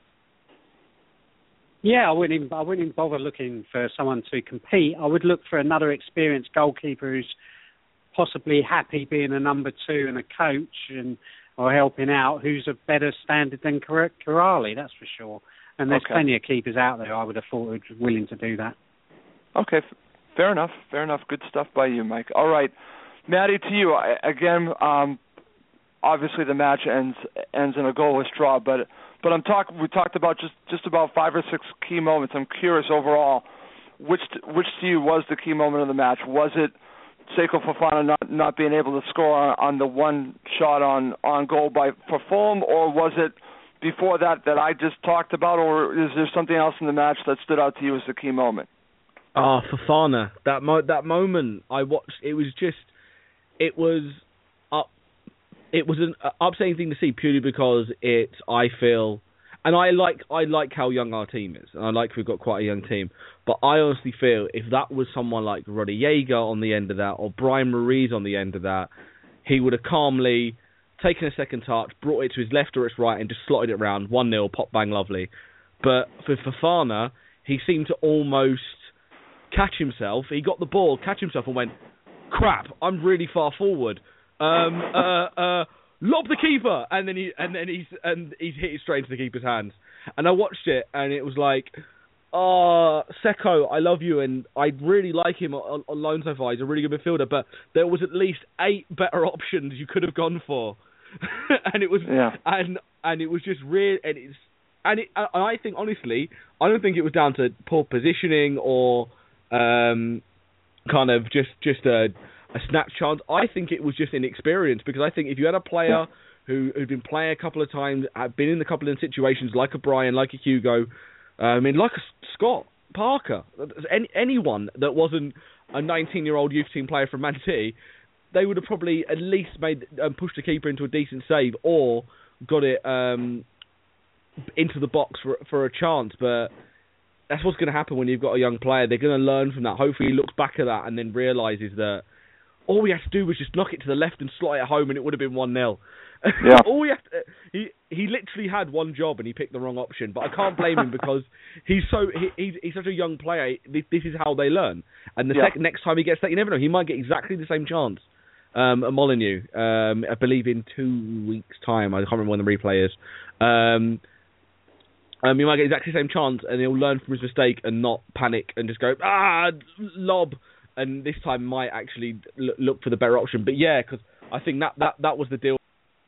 Yeah, I wouldn't even bother looking for someone to compete. I would look for another experienced goalkeeper who's possibly happy being a number two and a coach or helping out, who's of better standard than Corrali, that's for sure. And there's plenty of keepers out there, I would have thought, who'd be willing to do that. Okay, fair enough. Good stuff by you, Mike. All right, Matty, to you again. Obviously, the match ends in a goalless draw, but we talked about just about 5 or 6 key moments. I'm curious overall, which to you was the key moment of the match? Was it Seko Fofana not being able to score on the one shot on goal for Fulham, or was it before that I just talked about, or is there something else in the match that stood out to you as the key moment? Oh, Fofana, that moment I watched, it was an upsetting thing to see, purely because I feel, and I like how young our team is, and I like we've got quite a young team, but I honestly feel if that was someone like Roddy Jaeger on the end of that, or Brian Ruiz on the end of that, he would have calmly taken a second touch, brought it to his left or his right, and just slotted it round, 1-0, pop bang lovely. But for Fofana, he seemed to almost catch himself. He got the ball, catch himself, and went, crap, I'm really far forward. Lob the keeper, and then he's hit it straight into the keeper's hands. And I watched it, and it was like, Seko, I love you, and I really like him on loan so far. He's a really good midfielder, but there was at least 8 better options you could have gone for, and it was, and it was just real, and I think honestly, I don't think it was down to poor positioning or kind of just a snap chance. I think it was just inexperience, because I think if you had a player who'd been playing a couple of times, had been in a couple of situations, like a Brian, like a Hugo, like a Scott Parker, anyone that wasn't a 19-year-old youth team player from Man City, they would have probably at least made pushed the keeper into a decent save, or got it into the box for a chance. But that's what's going to happen when you've got a young player. They're going to learn from that. Hopefully he looks back at that and then realises that all we had to do was just knock it to the left and slot it home and it would have been 1-0. Yeah. He literally had one job and he picked the wrong option. But I can't blame him because he's such a young player. This is how they learn. And the next time he gets that, you never know. He might get exactly the same chance at Molineux, I believe in 2 weeks' time. I can't remember when the replay is. He might get exactly the same chance and he'll learn from his mistake and not panic and just go, lob. And this time might actually look for the better option. But yeah, because I think that was the deal.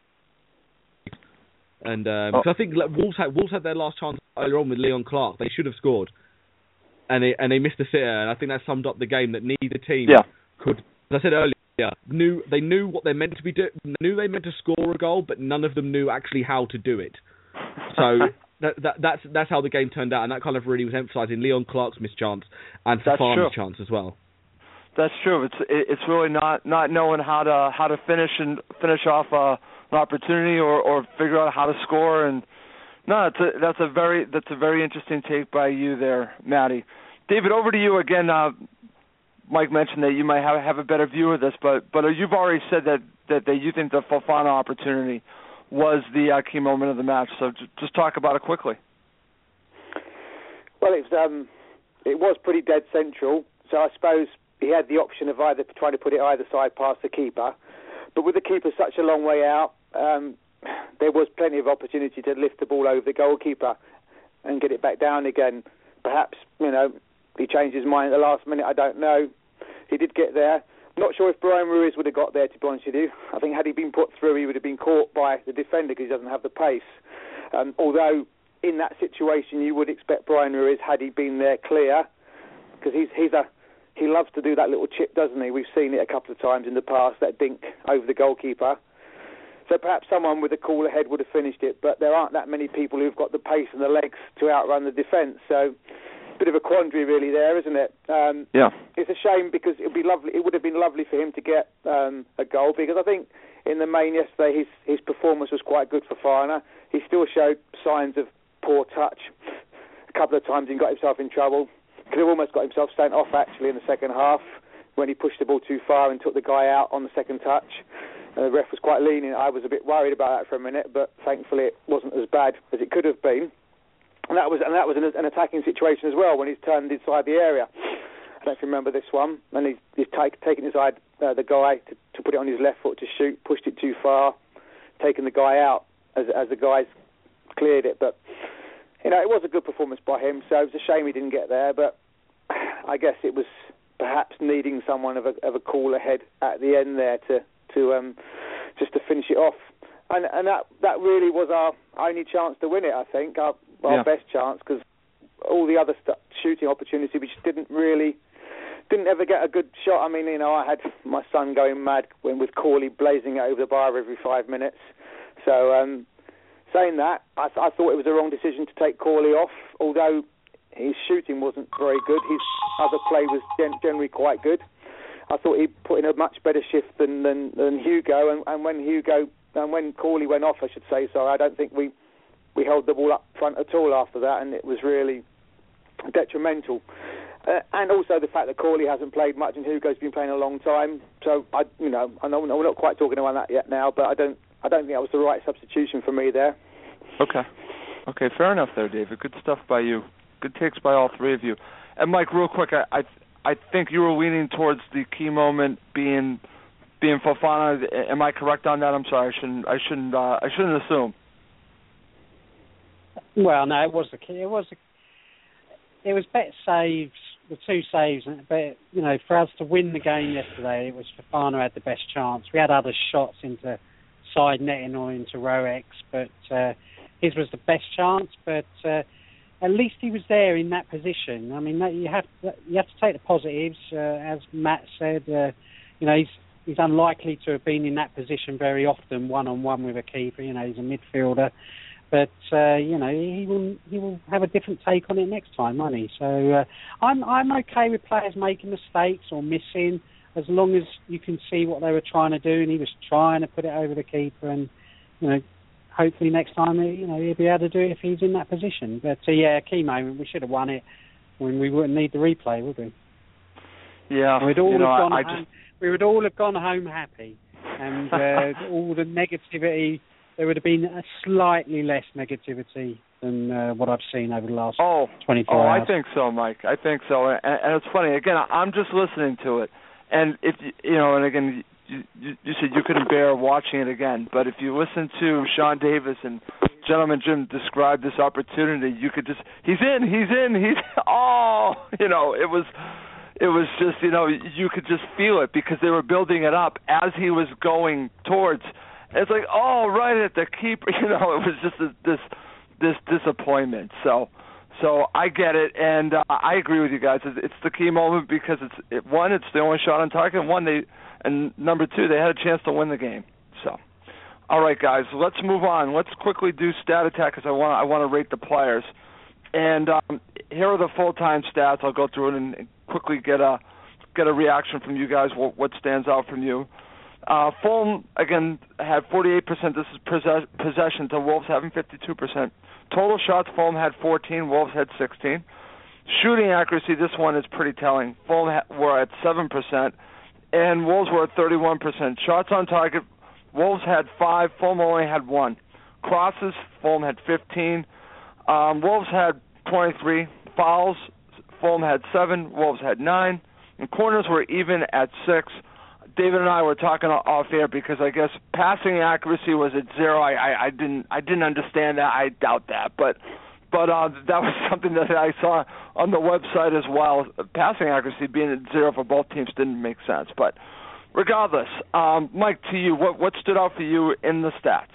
And cause I think Wolves had their last chance earlier on with Leon Clark. They should have scored. And they missed the sitter. And I think that summed up the game, that neither team could, as I said earlier, they knew what they meant to be doing. Knew they meant to score a goal, but none of them knew actually how to do it. So that's how the game turned out, and that kind of really was emphasising Leon Clark's missed chance and Fofana's chance as well. That's true. It's really not knowing how to finish off an opportunity or figure out how to score. And no, that's a very interesting take by you there, Matty. David, over to you again. Mike mentioned that you might have a better view of this, but you've already said that you think the Fofana opportunity was the key moment of the match. So just talk about it quickly. Well, it was pretty dead central. So I suppose he had the option of either trying to put it either side past the keeper, but with the keeper such a long way out, there was plenty of opportunity to lift the ball over the goalkeeper and get it back down again. Perhaps he changed his mind at the last minute. I don't know. He did get there. Not sure if Brian Ruiz would have got there, to be honest with you. I think had he been put through, he would have been caught by the defender because he doesn't have the pace. Although in that situation, you would expect Brian Ruiz, had he been there, clear, because he loves to do that little chip, doesn't he? We've seen it a couple of times in the past, that dink over the goalkeeper. So perhaps someone with a cooler head would have finished it, but there aren't that many people who've got the pace and the legs to outrun the defence. So bit of a quandary really there, isn't it? It's a shame because it would have been lovely for him to get a goal, because I think in the main yesterday his performance was quite good for Fofana. He still showed signs of poor touch. A couple of times he got himself in trouble. Could have almost got himself sent off actually in the second half when he pushed the ball too far and took the guy out on the second touch. The ref was quite lenient. I was a bit worried about that for a minute, but thankfully it wasn't as bad as it could have been. And that was an attacking situation as well when he's turned inside the area. I don't know if you remember this one. And he's taken inside the guy to put it on his left foot to shoot, pushed it too far, taken the guy out as the guys cleared it. But it was a good performance by him. So it was a shame he didn't get there. But I guess it was perhaps needing someone of a cooler head at the end there to just to finish it off. And that really was our only chance to win it, I think. Our best chance, because all the other shooting opportunity, we just didn't ever get a good shot. I mean, I had my son going mad with Corley blazing it over the bar every 5 minutes. So saying that, I thought it was the wrong decision to take Corley off, although his shooting wasn't very good. His other play was generally quite good. I thought he put in a much better shift than Hugo, and when Corley went off, I should say, so I don't think we held the ball up front at all after that, and it was really detrimental. And also the fact that Corley hasn't played much and Hugo's been playing a long time. So I know we're not quite talking about that yet now, but I don't think that was the right substitution for me there. Okay, fair enough there, David. Good stuff by you. Good takes by all three of you. And Mike, real quick, I think you were leaning towards the key moment being Fofana. Am I correct on that? I'm sorry, I shouldn't assume. Well, no, it was the key. It was better saves, the two saves, but for us to win the game yesterday, it was Fofana had the best chance. We had other shots into side netting or into Roex, but his was the best chance. But at least he was there in that position. I mean, you have to take the positives, as Matt said. He's unlikely to have been in that position very often, one-on-one with a keeper. He's a midfielder. But he will have a different take on it next time, won't he? So I'm okay with players making mistakes or missing, as long as you can see what they were trying to do, and he was trying to put it over the keeper, and hopefully next time he'll be able to do it if he's in that position. But key moment, we should have won it. when we wouldn't need the replay, would we? Yeah, we would all have gone home happy, and all the negativity. There would have been a slightly less negativity than what I've seen over the last 24 hours. I think so, Mike. I think so. And it's funny. Again, I'm just listening to it. And if and again, you said you couldn't bear watching it again. But if you listen to Sean Davis and Gentleman Jim describe this opportunity, you could just, he's in. It was just, you could just feel it because they were building it up as he was going towards. It's like, right at the keeper. It was just this disappointment. So I get it, and I agree with you guys. It's the key moment because it's the only shot on target. And number two, they had a chance to win the game. So, all right, guys, let's move on. Let's quickly do stat attack because I want to rate the players. And here are the full-time stats. I'll go through it and quickly get a reaction from you guys. What stands out from you? Fulham, again, had 48%. This is possession to Wolves having 52%. Total shots, Fulham had 14. Wolves had 16. Shooting accuracy, this one is pretty telling. Fulham were at 7%, and Wolves were at 31%. Shots on target, Wolves had 5. Fulham only had 1. Crosses, Fulham had 15. Wolves had 23. Fouls, Fulham had 7. Wolves had 9. And corners were even at 6. David and I were talking off air because I guess passing accuracy was at 0. I didn't understand that. I doubt that, but that was something that I saw on the website as well. Passing accuracy being at 0 for both teams didn't make sense. But regardless, Mike, to you, what stood out for you in the stats?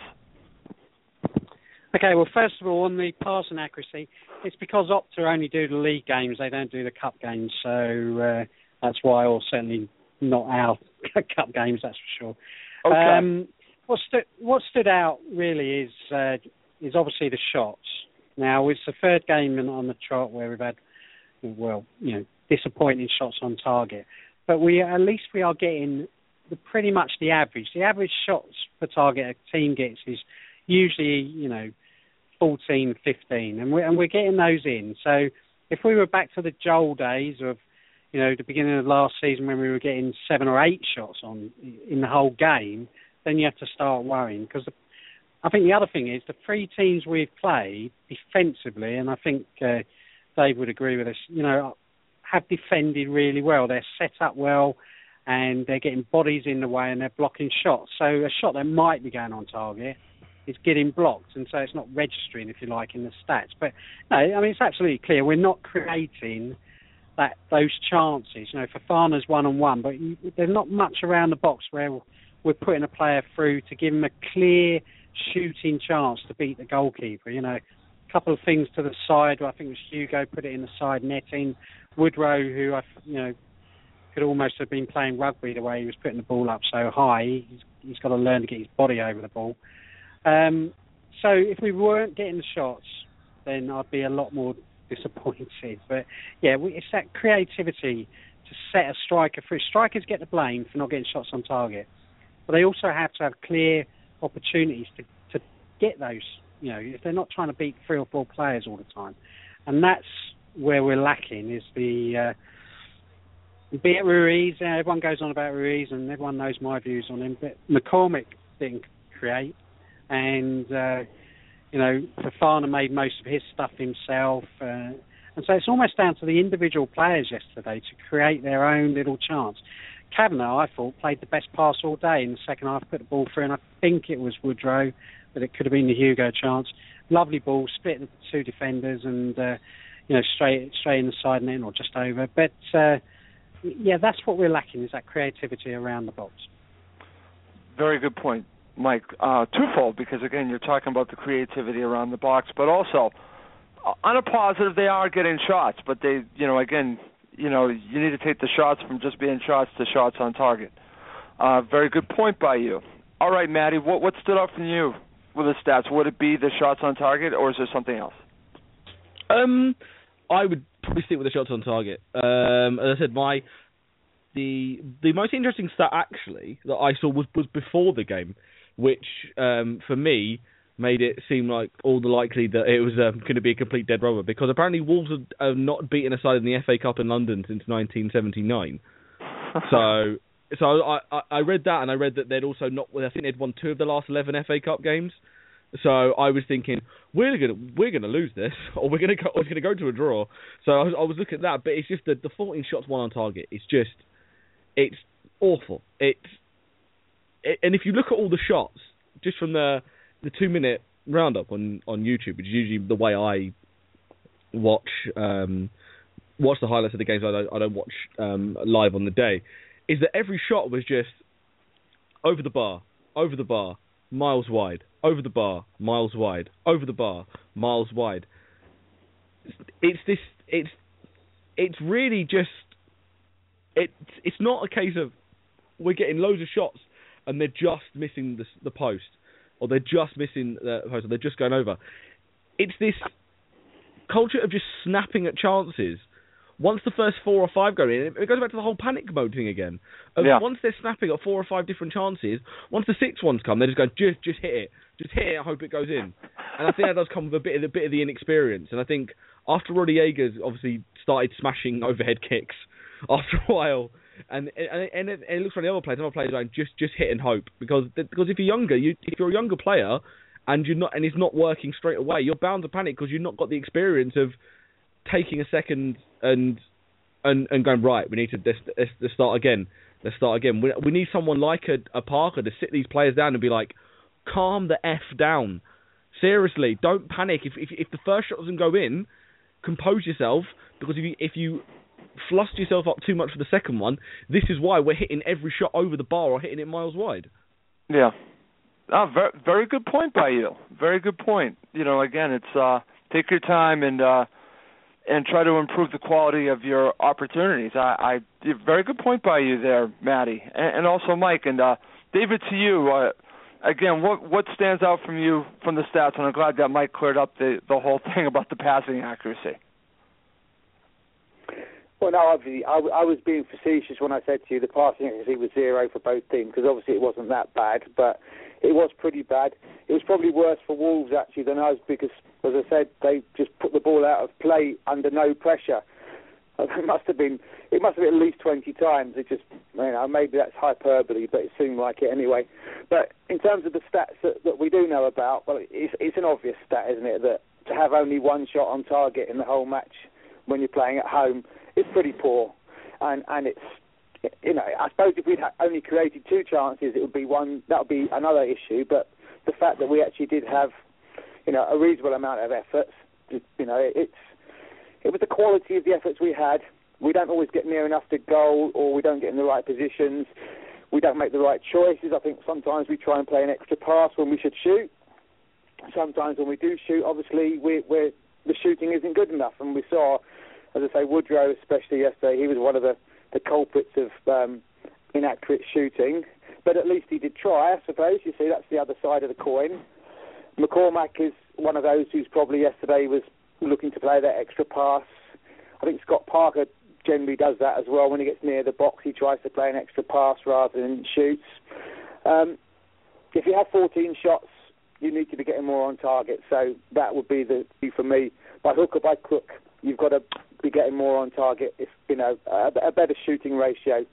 Okay, well, first of all, on the passing accuracy, it's because Opta only do the league games; they don't do the cup games, so that's why, or certainly not our cup games, that's for sure. Okay. What stood out really is obviously the shots. Now, it's the third game on the trot where we've had, disappointing shots on target. But at least we are getting pretty much the average. The average shots per target a team gets is usually, 14, 15. And we're getting those in. So if we were back to the Joel days of, the beginning of last season when we were getting 7 or 8 shots in the whole game, then you have to start worrying. Because I think the other thing is the 3 teams we've played defensively, and I think Dave would agree with us, have defended really well. They're set up well and they're getting bodies in the way and they're blocking shots. So a shot that might be going on target is getting blocked, and so it's not registering, if you like, in the stats. But no, it's absolutely clear we're not creating those chances. Fofana's 1-on-1, but there's not much around the box where we're putting a player through to give him a clear shooting chance to beat the goalkeeper. A couple of things to the side. I think it was Hugo put it in the side netting. Woodrow, who could almost have been playing rugby the way he was putting the ball up so high. He's got to learn to get his body over the ball. So if we weren't getting the shots, then I'd be a lot more disappointed. But yeah, it's that creativity to set a striker free. Strikers get the blame for not getting shots on target, but they also have to have clear opportunities to get those. If they're not trying to beat 3 or 4 players all the time, and that's where we're lacking. Is the be it Ruiz. Everyone goes on about Ruiz, and everyone knows my views on him. But McCormick didn't create, and Fofana made most of his stuff himself. And so it's almost down to the individual players yesterday to create their own little chance. Kavanagh, I thought, played the best pass all day in the second half, put the ball through, and I think it was Woodrow, but it could have been the Hugo chance. Lovely ball, split the 2 defenders and, straight in the side net or just over. But, that's what we're lacking, is that creativity around the box. Very good point, Mike. Twofold, because, again, you're talking about the creativity around the box, but also, on a positive, they are getting shots, but they, again, you need to take the shots from just being shots to shots on target. Very good point by you. All right, Maddie, what stood out from you with the stats? Would it be the shots on target, or is there something else? I would probably stick with the shots on target. As I said, the most interesting stat actually that I saw was before the game, which for me made it seem like all the likely that it was going to be a complete dead rubber, because apparently Wolves have not beaten a side in the FA Cup in London since 1979. So I read that, and I read that they'd also not. I think they'd won 2 of the last 11 FA Cup games. So I was thinking we're gonna lose this, or we're gonna go to a draw. So I was looking at that, but it's just the 14 shots won on target. It's awful. And if you look at all the shots just from the 2-minute roundup on YouTube, which is usually the way I watch the highlights of the games. I don't watch live on the day. Is that every shot was just over the bar, miles wide, over the bar, miles wide, over the bar, miles wide. It's really just it's not a case of we're getting loads of shots and they're just missing the post, or they're just missing the post, or they're just going over. It's this culture of just snapping at chances. Once the first 4 or 5 go in, it goes back to the whole panic mode thing again. Once they're snapping at 4 or 5 different chances, once the 6th ones come, they're just going, just hit it. Just hit it, I hope it goes in. And I think that does come with a bit of the inexperience. And I think after Roddy Jaegers obviously started smashing overhead kicks after a while, and it looks like the other players going, just hit and hope. Because if you're younger, if you're a younger player and it's not working straight away, you're bound to panic because you've not got the experience of taking a second and going, right, we need to let's start again. Let's start again. We need someone like a Parker to sit these players down and be like, calm the F down. Seriously, don't panic. If the first shot doesn't go in, compose yourself, because if you fluster yourself up too much for the second one, this is why we're hitting every shot over the bar or hitting it miles wide. Yeah. Very, very good point by you. Very good point. Again, it's take your time and try to improve the quality of your opportunities. Very good point by you there, Matty, and also Mike. And David, to you, again, what stands out from you from the stats? And I'm glad that Mike cleared up the whole thing about the passing accuracy. Well, no, obviously, I was being facetious when I said to you the passing accuracy was 0 for both teams, because obviously it wasn't that bad, but it was pretty bad. It was probably worse for Wolves, actually, than us, because, as I said, they just put the ball out of play under no pressure. It must have been at least 20 times. It just, maybe that's hyperbole, but it seemed like it anyway. But in terms of the stats that we do know about, well, it's an obvious stat, isn't it, that to have only 1 shot on target in the whole match when you're playing at home is pretty poor. And it's, I suppose if we'd only created 2 chances, that would be another issue. But the fact that we actually did have, a reasonable amount of efforts, it was the quality of the efforts we had. We don't always get near enough to goal, or we don't get in the right positions. We don't make the right choices. I think sometimes we try and play an extra pass when we should shoot. Sometimes when we do shoot, obviously, the shooting isn't good enough. And we saw, as I say, Woodrow, especially yesterday, he was one of the culprits of inaccurate shooting. But at least he did try, I suppose. You see, that's the other side of the coin. McCormack is one of those who's probably yesterday was looking to play that extra pass. I think Scott Parker generally does that as well. When he gets near the box, he tries to play an extra pass rather than shoots. If you have 14 shots, you need to be getting more on target. So that would be for me, by hook or by crook, you've got to be getting more on target. If a better shooting ratio.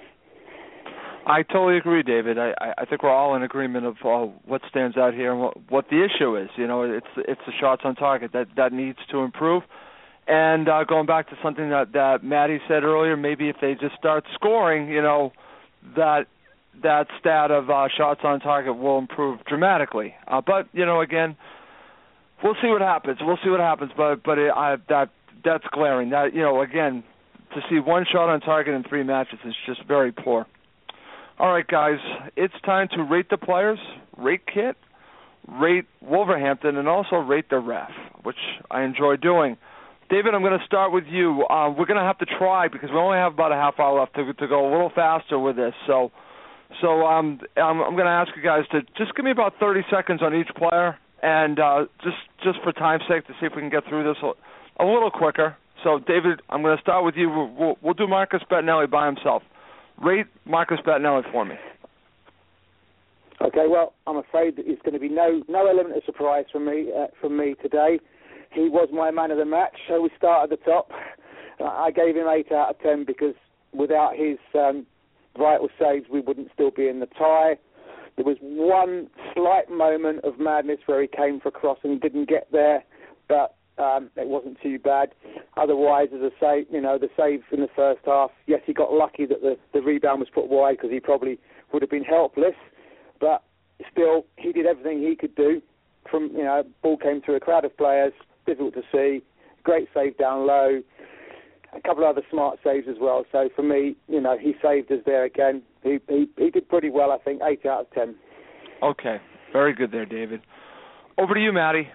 I totally agree, David. I think we're all in agreement of what stands out here and what the issue is. It's the shots on target that needs to improve. And going back to something that Matty said earlier, maybe if they just start scoring, that stat of shots on target will improve dramatically. But again, we'll see what happens. But that's glaring. That again, to see 1 shot on target in 3 matches is just very poor. All right, guys, it's time to rate the players, rate Kit, rate Wolverhampton, and also rate the ref, which I enjoy doing. David, I'm going to start with you. We're going to have to try, because we only have about a half hour left, to go a little faster with this. So I'm going to ask you guys to just give me about 30 seconds on each player, and just for time's sake, to see if we can get through this a little quicker. So, David, I'm going to start with you. We'll do Marcus Bettinelli by himself. Rate Marcus Bettinelli for me. Okay, well, I'm afraid that there's going to be no element of surprise from me today. He was my man of the match, so we start at the top. I gave him 8 out of 10 because without his vital saves, we wouldn't still be in the tie. There was one slight moment of madness where he came for a cross and didn't get there, but it wasn't too bad. Otherwise, as I say, the save in the first half, yes, he got lucky that the rebound was put wide because he probably would have been helpless. But still, he did everything he could do. Ball came through a crowd of players, difficult to see. Great save down low. A couple of other smart saves as well. So for me, he saved us there again. He did pretty well, I think, 8 out of 10. Okay, very good there, David. Over to you, Matty.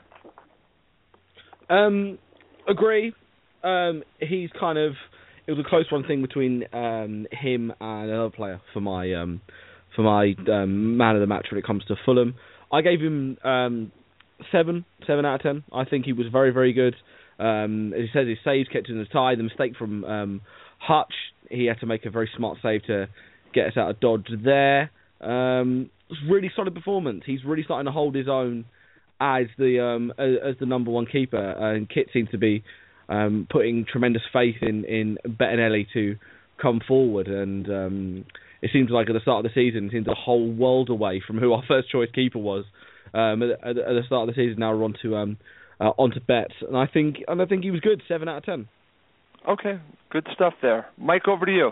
Agree. He's kind of. It was a close one thing between him and another player for my man of the match when it comes to Fulham. I gave him 7 out of 10. I think he was very, very good. As he says, his saves kept in the tie. The mistake from Hutch, he had to make a very smart save to get us out of dodge there. It was a really solid performance. He's really starting to hold his own as the number one keeper. And Kit seems to be putting tremendous faith in Bettinelli to come forward. And it seems like at the start of the season, it seems a whole world away from who our first choice keeper was. At the start of the season, now we're on to Bet, and I think he was good. 7 out of 10. Okay, good stuff there. Mike, over to you.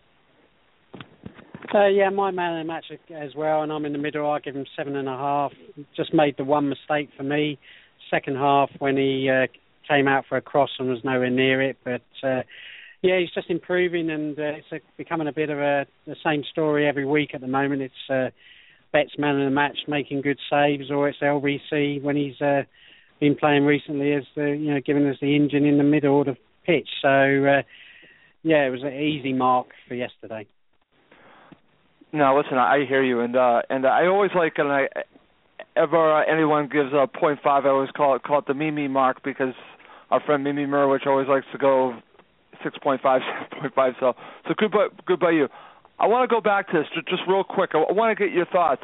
Yeah, my man of the match as well, and I'm in the middle. I give him 7.5. Just made the one mistake for me. Second half when he came out for a cross and was nowhere near it, but yeah, he's just improving, and it's becoming a bit of the same story every week at the moment. It's Bet's man of the match making good saves, or it's LBC when he's been playing recently as giving us the engine in the middle of the pitch. So yeah, it was an easy mark for yesterday. No, listen, I hear you, and I always like, and anyone gives a 0.5, I always call it the Mimi mark, because our friend Mimi Merwich always likes to go 6.5, 7.5. So good by you. I want to go back to this just real quick. I want to get your thoughts.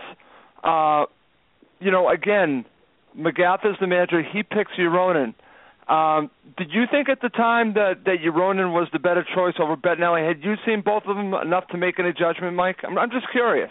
Again, McGath is the manager. He picks Euronen. Did you think at the time that Euronen was the better choice over Bettinelli? Had you seen both of them enough to make any judgment, Mike? I'm just curious.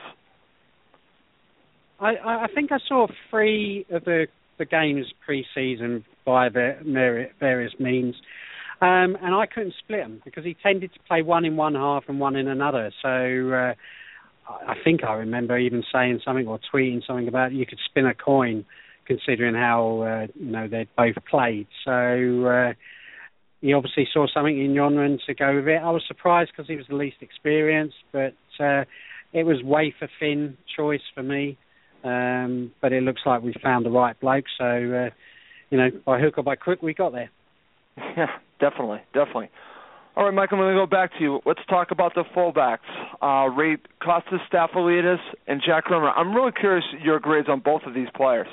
I think I saw 3 of the games pre-season by the various means, and I couldn't split them because he tended to play one in one half and one in another. So I think I remember even saying something or tweeting something about you could spin a coin, considering how they'd both played. So he obviously saw something in Yonren to go with it. I was surprised because he was the least experienced, but it was wafer thin choice for me. But it looks like we found the right bloke. So by hook or by crook, we got there. Yeah, definitely. All right, Mike, I'm going to go back to you. Let's talk about the fullbacks. Kostas Staphylidis and Jack Rimmer. I'm really curious your grades on both of these players.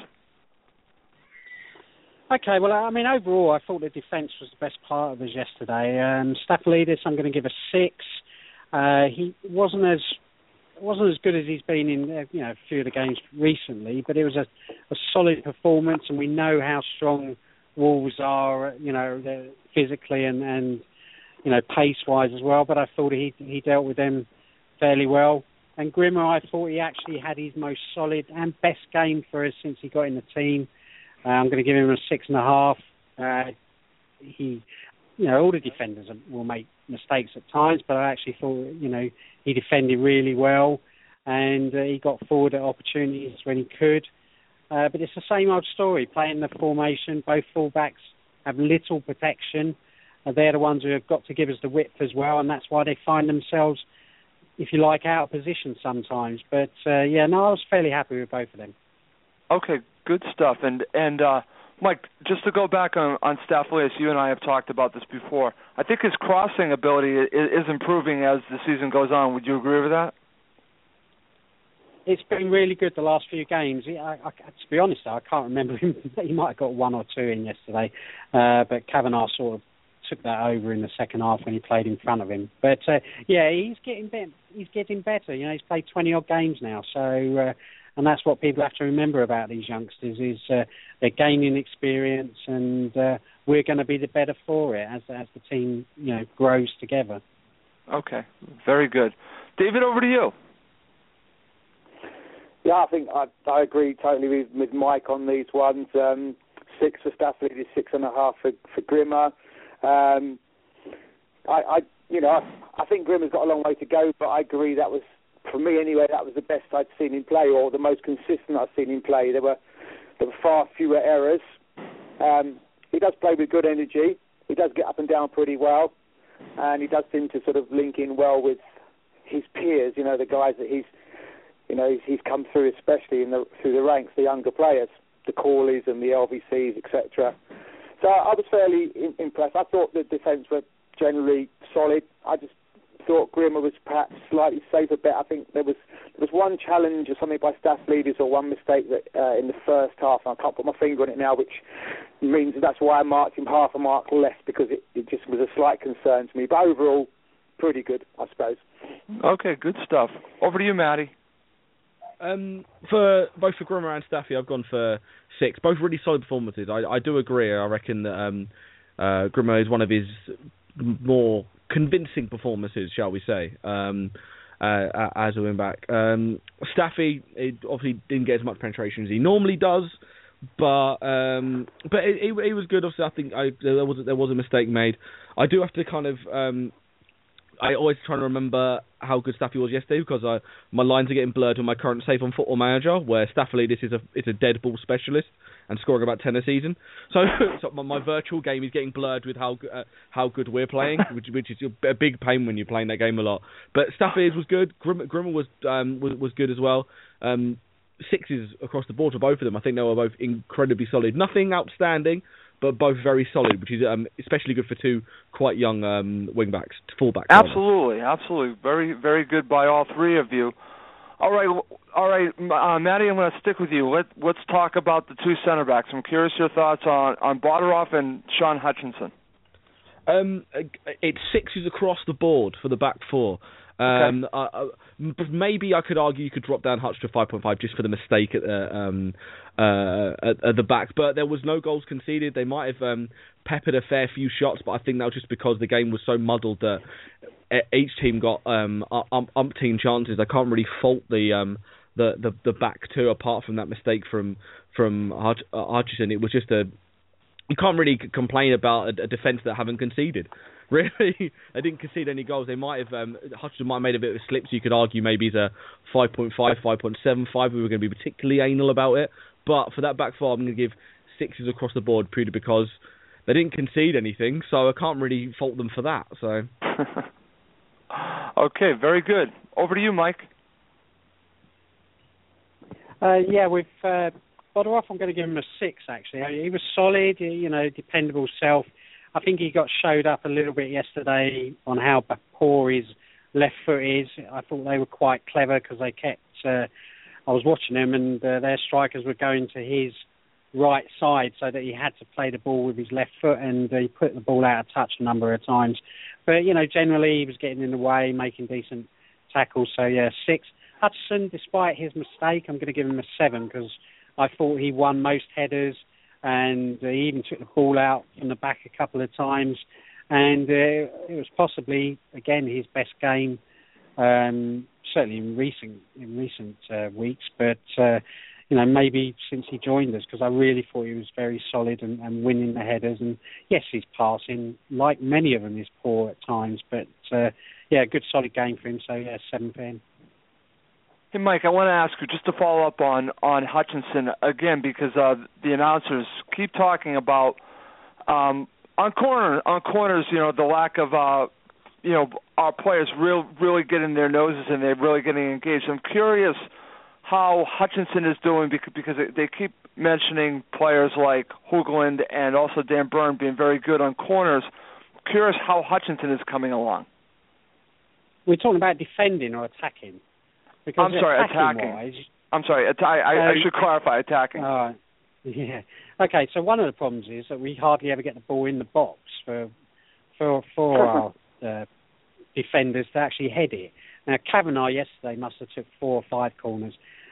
Okay, well, I mean, overall, I thought the defence was the best part of us yesterday. Staphylidis, I'm going to give a 6. He wasn't as good as he's been in a few of the games recently, but it was a solid performance, and we know how strong Wolves are, physically and pace-wise as well. But I thought he dealt with them fairly well. And Grimmer, I thought he actually had his most solid and best game for us since he got in the team. I'm going to give him a 6.5. All the defenders will make mistakes at times, but I actually thought, he defended really well, and he got forward at opportunities when he could. But it's the same old story, playing the formation. Both fullbacks have little protection. They're the ones who have got to give us the width as well, and that's why they find themselves, if you like, out of position sometimes. But, I was fairly happy with both of them. Okay, good stuff. And Mike, just to go back on Staphylidis, you and I have talked about this before. I think his crossing ability is improving as the season goes on. Would you agree with that? It's been really good the last few games. To be honest, I can't remember him. He might have got 1 or 2 in yesterday, but Kavanagh sort of took that over in the second half when he played in front of him. But he's getting better. He's getting better. He's played 20 odd games now, so And that's what people have to remember about these youngsters is they're gaining experience, and we're going to be the better for it as the team grows together. Okay, very good. David, over to you. Yeah, I think I agree totally with Mike on these ones. 6 for Stafford, 6.5 for Grimmer. I think Grimmer's got a long way to go, but I agree that was, for me anyway, that was the best I'd seen him play, or the most consistent I've seen him play. There were far fewer errors. He does play with good energy. He does get up and down pretty well, and he does seem to sort of link in well with his peers. The guys that he's come through, especially through the ranks, the younger players, the Corleys and the LVCs, etc. So I was fairly impressed. I thought the defence were generally solid. I just thought Grimmer was perhaps slightly safer bet. I think there was one challenge or something by staff leaders, or one mistake that in the first half, and I can't put my finger on it now, which means that's why I marked him half a mark less, because it just was a slight concern to me. But overall, pretty good, I suppose. Okay, good stuff. Over to you, Matty. For both for Grimmer and Staffy, I've gone for 6. Both really solid performances. I do agree. I reckon that Grimmer is one of his more convincing performances, shall we say, as a wing-back. Staffy, obviously didn't get as much penetration as he normally does, but he was good. Obviously, I think there was a mistake made. I do have to kind of... I always try to remember how good Staffy was yesterday, because my lines are getting blurred with my current save on Football Manager, where Staffylidis is a dead ball specialist and scoring about 10 a season. So my virtual game is getting blurred with how good we're playing, which is a big pain when you're playing that game a lot. But Staffylidis was good. Grimmer was good as well. 6s across the board for both of them. I think they were both incredibly solid. Nothing outstanding, but both very solid, which is especially good for 2 quite young wing-backs, full-backs. Absolutely. Very, very good by all 3 of you. All right, Matty, I'm going to stick with you. Let's talk about the 2 center-backs. I'm curious your thoughts on Boderoff and Sean Hutchinson. It's 6s across the board for the back 4. Okay. Maybe I could argue you could drop down Hutch to 5.5 just for the mistake at the back, but there was no goals conceded. They might have peppered a fair few shots, but I think that was just because the game was so muddled that each team got umpteen chances. I can't really fault the back 2 apart from that mistake from Hutchison. It was just you can't really complain about a defence that haven't conceded. Really, they didn't concede any goals. They might have Hutchinson might have made a bit of a slip, so you could argue maybe he's a 5.5, 5.75. We were going to be particularly anal about it, but for that back 4, I'm going to give 6s across the board, purely because they didn't concede anything, so I can't really fault them for that. So, okay, very good. Over to you, Mike. With Boderoff, I'm going to give him a 6. Actually, he was solid. Dependable self. I think he got showed up a little bit yesterday on how poor his left foot is. I thought they were quite clever, because they kept... I was watching them, and their strikers were going to his right side, so that he had to play the ball with his left foot, and he put the ball out of touch a number of times. But, generally he was getting in the way, making decent tackles. So, 6. Hutchinson, despite his mistake, I'm going to give him a 7, because I thought he won most headers, and he even took the ball out from the back a couple of times, and it was possibly again his best game, certainly in recent weeks. But maybe since he joined us, because I really thought he was very solid and winning the headers. And yes, his passing, like many of them, is poor at times. But good solid game for him. So 7 for him. Hey, Mike, I want to ask you just to follow up on Hutchinson again, because the announcers keep talking about on corners, the lack of our players really getting their noses and they're really getting engaged. I'm curious how Hutchinson is doing, because they keep mentioning players like Hoogland and also Dan Burn being very good on corners. Curious how Hutchinson is coming along. We're talking about defending or attacking? Because I'm sorry, attacking. I'm sorry, I should clarify, attacking. Yeah. Okay, so one of the problems is that we hardly ever get the ball in the box for our defenders to actually head it. Now, Kavanagh yesterday must have took 4 or 5 corners,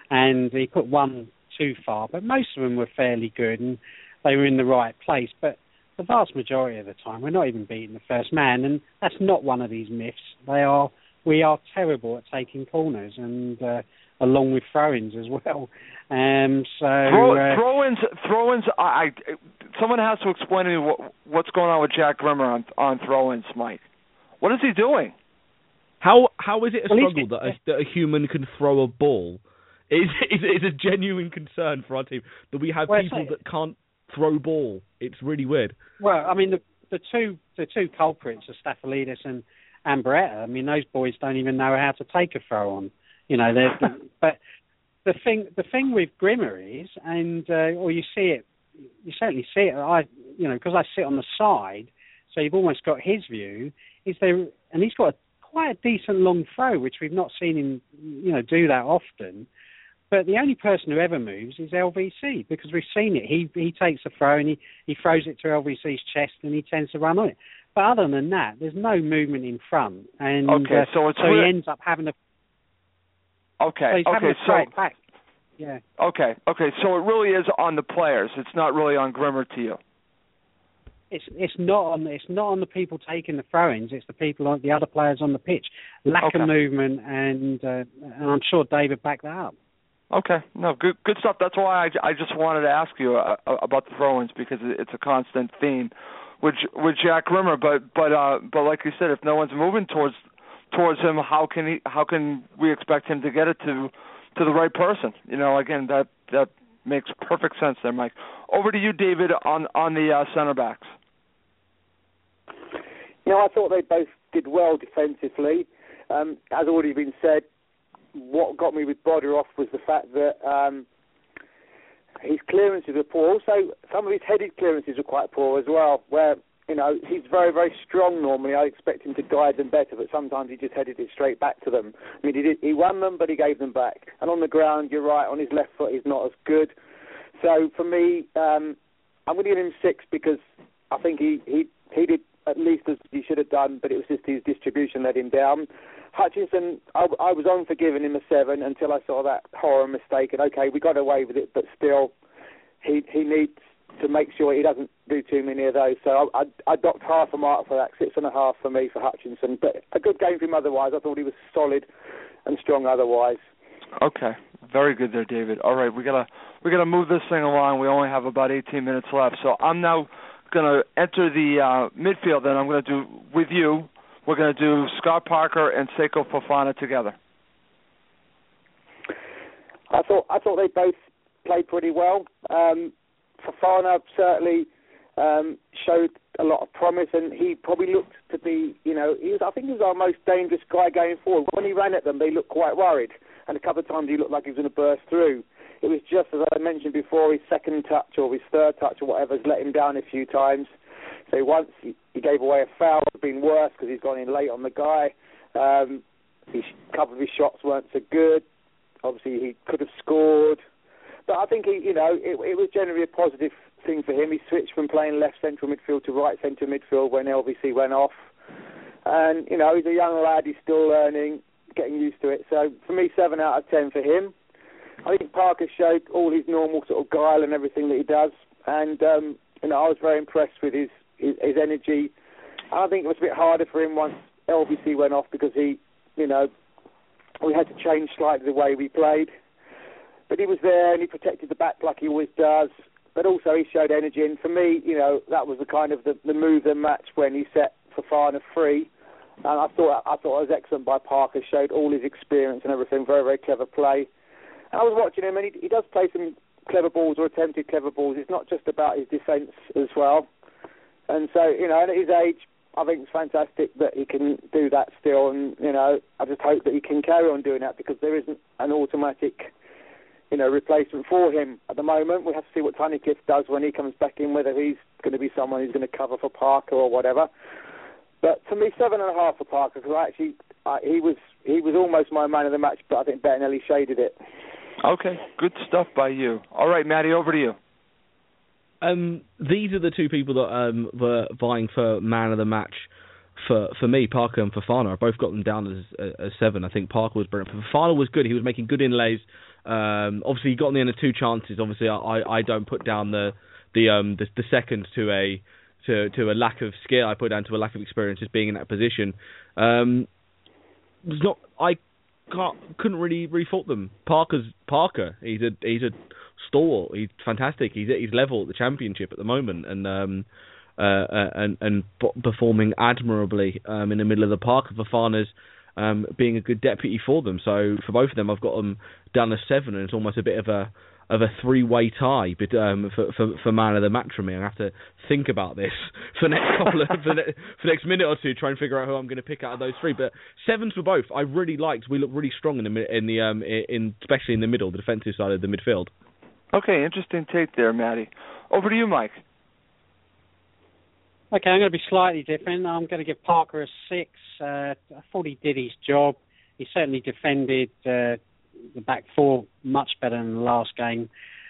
and he put one too far, but most of them were fairly good and they were in the right place. But the vast majority of the time, we're not even beating the first man, and that's not one of these myths. We are terrible at taking corners, and along with throw-ins as well. Throw-ins. Someone has to explain to me what's going on with Jack Grimmer on throw-ins, Mike. What is he doing? How is it a struggle that a human can throw a ball? It's a genuine concern for our team that we have people that can't throw ball. It's really weird. Well, I mean, the two culprits are Staphylides and Amberetta. I mean, those boys don't even know how to take a throw on. You know, but the thing with Grimmer is, or you see it, you certainly see it. Because I sit on the side, so you've almost got his view. And he's got quite a decent long throw, which we've not seen him, do that often. But the only person who ever moves is LVC, because we've seen it. He takes a throw and he throws it to LVC's chest and he tends to run on it. But other than that, there's no movement in front, and so he ends up having a. Okay. So he's having a straight back. Yeah. Okay. So it really is on the players. It's not really on Grimmer to you. It's not on the people taking the throw-ins. It's the other players on the pitch. Lack of movement, and I'm sure David backed that up. Okay, no, good stuff. That's why I just wanted to ask you about the throw-ins, because it's a constant theme with Jack Grimmer. But like you said, if no one's moving towards him, how can we expect him to get it to the right person? Again, that makes perfect sense there, Mike. Over to you, David, on the center backs. I thought they both did well defensively. As already been said, what got me with Boderoff was the fact that his clearances were poor. Also, some of his headed clearances were quite poor as well, where, he's very, very strong normally. I expect him to guide them better, but sometimes he just headed it straight back to them. I mean, he won them, but he gave them back. And on the ground, you're right, on his left foot, he's not as good. So, for me, I'm going to give him 6, because I think he did at least as he should have done, but it was just his distribution let him down. Hutchinson, I was on for giving him a 7 until I saw that horror mistake, and okay, we got away with it, but still, he needs to make sure he doesn't do too many of those. So I docked half a mark for that, 6.5 for me for Hutchinson, but a good game for him otherwise. I thought he was solid and strong otherwise. Okay, very good there, David. All right, we gotta move this thing along. We only have about 18 minutes left, so I'm now going to enter the midfield, and I'm going to do with you. We're going to do Scott Parker and Seko Fofana together. I thought they both played pretty well. Fofana certainly showed a lot of promise, and he probably looked to be, I think he was our most dangerous guy going forward. When he ran at them, they looked quite worried, and a couple of times he looked like he was going to burst through. It was just, as I mentioned before, his second touch or his third touch or whatever has let him down a few times. So once he gave away a foul, it's been worse because he's gone in late on the guy. A couple of his shots weren't so good. Obviously, he could have scored. But I think it was generally a positive thing for him. He switched from playing left central midfield to right central midfield when LVC went off. And, he's a young lad. He's still learning, getting used to it. So for me, 7 out of 10 for him. I think Parker showed all his normal sort of guile and everything that he does, and I was very impressed with his energy. I think it was a bit harder for him once LVC went off, because we had to change slightly the way we played. But he was there and he protected the back like he always does. But also he showed energy, and for me, that was the kind of the move and match when he set Fofana free. And I thought it was excellent by Parker. Showed all his experience and everything. Very, very clever play. I was watching him, and he does play some clever balls or attempted clever balls. It's not just about his defence as well. And so, and at his age, I think it's fantastic that he can do that still. And, I just hope that he can carry on doing that, because there isn't an automatic, replacement for him at the moment. We'll have to see what Tunnicliffe does when he comes back in, whether he's going to be someone who's going to cover for Parker or whatever. But for me, 7.5 for Parker, because actually he was almost my man of the match, but I think Bettinelli shaded it. Okay, good stuff by you. All right, Matty, over to you. These are the two people that were vying for man of the match for me, Parker and Fofana. I both got them down as 7. I think Parker was brilliant. Fofana was good. He was making good inlays. Obviously, he got in the end of 2 chances. Obviously, I don't put down the second to a lack of skill. I put down to a lack of experience just being in that position. I couldn't really fault them. Parker. He's a stalwart. He's fantastic. He's level at the championship at the moment, and performing admirably in the middle of the park. Fofana's being a good deputy for them. So for both of them, I've got them down to 7, and it's almost a bit of a 3-way tie. But for man of the match for me, I have to think about this for next minute or two, try and figure out who I'm going to pick out of those 3. But 7s for both. I really liked. We look really strong especially in the middle, the defensive side of the midfield. Okay, interesting take there, Matty. Over to you, Mike. Okay, I'm going to be slightly different. I'm going to give Parker a 6. I thought he did his job. He certainly defended the back 4 much better than the last game.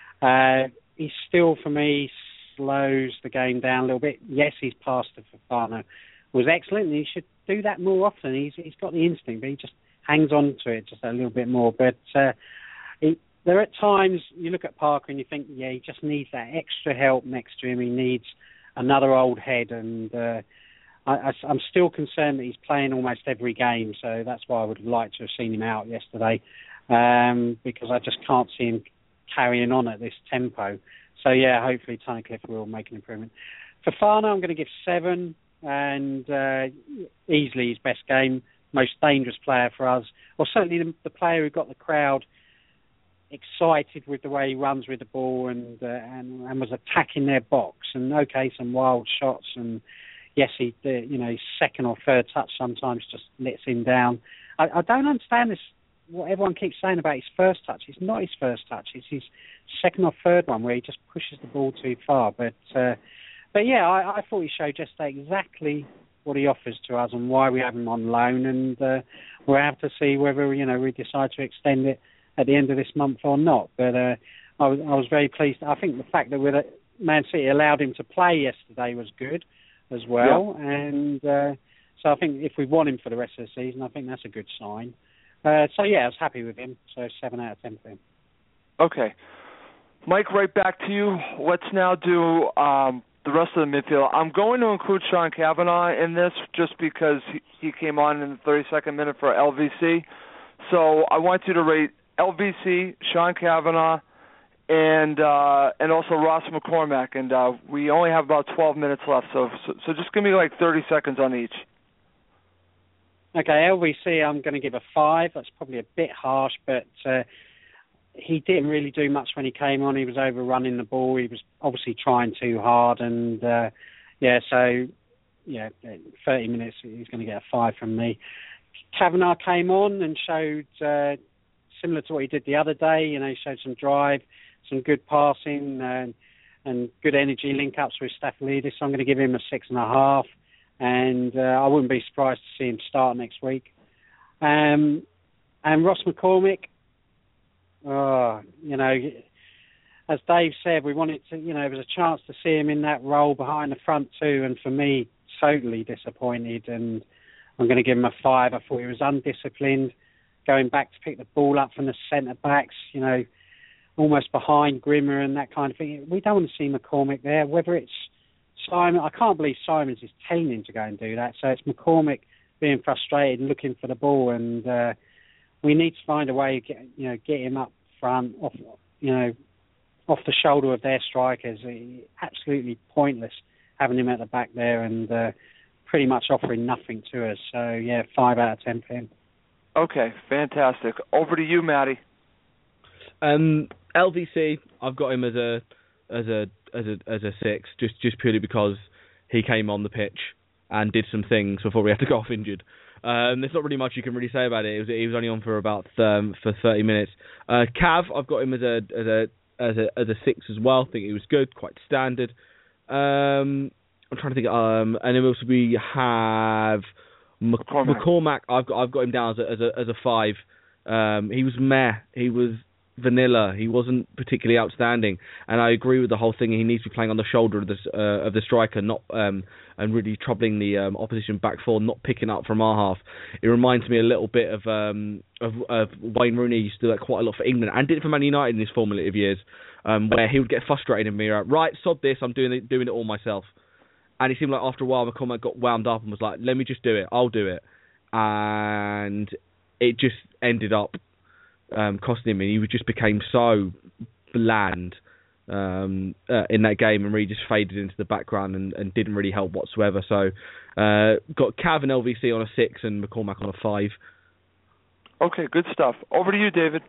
He still, for me, slows the game down a little bit. Yes, his pass to Fofana was excellent, and he should do that more often. He's got the instinct, but he just hangs on to it just a little bit more. But there are times you look at Parker and you think, yeah, he just needs that extra help next to him. He needs another old head, and I'm still concerned that he's playing almost every game, so that's why I would like to have seen him out yesterday, because I just can't see him carrying on at this tempo. So yeah, hopefully Tunnicliffe will make an improvement. Fofana, I'm going to give 7, and easily his best game, most dangerous player for us, or certainly the player who got the crowd excited with the way he runs with the ball and was attacking their box. And okay, some wild shots, and yes, his second or third touch sometimes just lets him down. I don't understand this. What everyone keeps saying about his first touch, it's not his first touch. It's his second or third one where he just pushes the ball too far. But yeah, I thought he showed just exactly what he offers to us and why we have him on loan, and we'll have to see whether we decide to extend it at the end of this month or not. But I was very pleased. I think the fact that Man City allowed him to play yesterday was good as well. Yeah. And so I think if we want him for the rest of the season, I think that's a good sign. So yeah, I was happy with him. So 7 out of 10 for him. Okay. Mike, right back to you. Let's now do the rest of the midfield. I'm going to include Sean Kavanagh in this just because he came on in the 32nd minute for LVC. So I want you to rate LVC, Sean Kavanagh, and also Ross McCormack. And we only have about 12 minutes left, so just give me like 30 seconds on each. Okay, LVC I'm going to give a 5. That's probably a bit harsh, but he didn't really do much when he came on. He was overrunning the ball. He was obviously trying too hard, and 30 minutes, he's going to get a 5 from me. Kavanagh came on and showed, similar to what he did the other day, he showed some drive, some good passing, and good energy link-ups with Staphylides. So I'm going to give him a 6.5, and I wouldn't be surprised to see him start next week. And Ross McCormack, as Dave said, we wanted to, there was a chance to see him in that role behind the front two, and for me, totally disappointed, and I'm going to give him a 5. I thought he was undisciplined, going back to pick the ball up from the centre-backs, almost behind Grimmer and that kind of thing. We don't want to see McCormack there, whether it's Simon. I can't believe Simons is telling him to go and do that, so it's McCormack being frustrated and looking for the ball, and we need to find a way to get him up front, off the shoulder of their strikers. Absolutely pointless having him at the back there, and pretty much offering nothing to us. So yeah, 5 out of 10 for him. Okay, fantastic. Over to you, Matty. LVC, I've got him as a 6, just purely because he came on the pitch and did some things before we had to go off injured. There's not really much you can really say about it. He was only on for about for 30 minutes. Cav, I've got him as a 6 as well. I think he was good, quite standard. I'm trying to think. And then also we have McCormack. I've got him down as a 5. He was meh. He was vanilla. He wasn't particularly outstanding, and I agree with the whole thing. He needs to be playing on the shoulder of the striker, not and really troubling the opposition back four, not picking up from our half. It reminds me a little bit of Wayne Rooney. He used to do that quite a lot for England and did it for Man United in his formative years, where he would get frustrated and be like, right, sod this, I'm doing it all myself. And it seemed like after a while McCormack got wound up and was like, let me just do it, I'll do it. And it just ended up costing him, and he just became so bland in that game and really just faded into the background and didn't really help whatsoever. So got Cav and LVC on a 6 and McCormack on a 5. Okay, good stuff. Over to you, David.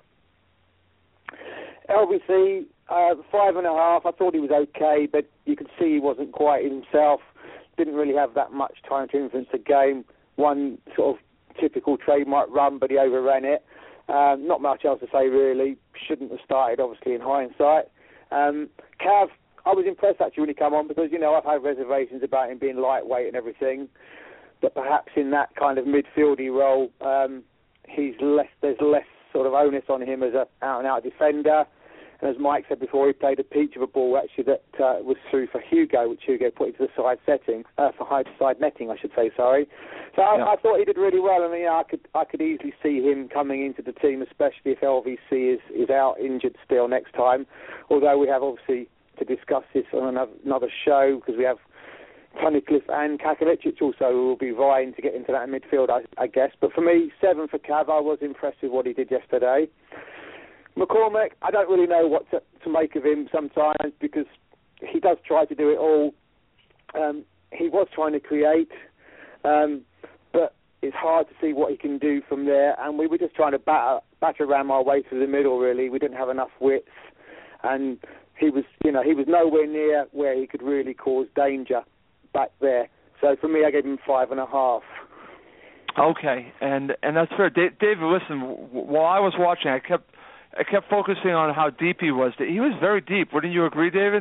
LVC, 5.5. I thought he was okay, but you could see he wasn't quite himself. Didn't really have that much time to influence the game. One sort of typical trademark run, but he overran it. Not much else to say, really. Shouldn't have started, obviously, in hindsight. Cav, I was impressed, actually, when he came on, because, I've had reservations about him being lightweight and everything, but perhaps in that kind of midfieldy role, there's less sort of onus on him as an out-and-out defender. And as Mike said before, he played a peach of a ball, actually, that was through for Hugo, which Hugo put into the side setting, for side netting, I should say, sorry. So I thought he did really well, and I could easily see him coming into the team, especially if LVC is out injured still next time. Although we have, obviously, to discuss this on another show, because we have Tunnicliffe and Kakalicic also who will be vying to get into that midfield, I guess. But for me, 7 for Cav. I was impressed with what he did yesterday. McCormack, I don't really know what to make of him sometimes, because he does try to do it all. He was trying to create, but it's hard to see what he can do from there. And we were just trying to batter ram our way through the middle, really. We didn't have enough width, and he was nowhere near where he could really cause danger back there. So for me, I gave him 5.5. Okay, and that's fair. David, listen, while I was watching, I kept focusing on how deep he was. He was very deep. Wouldn't you agree, David?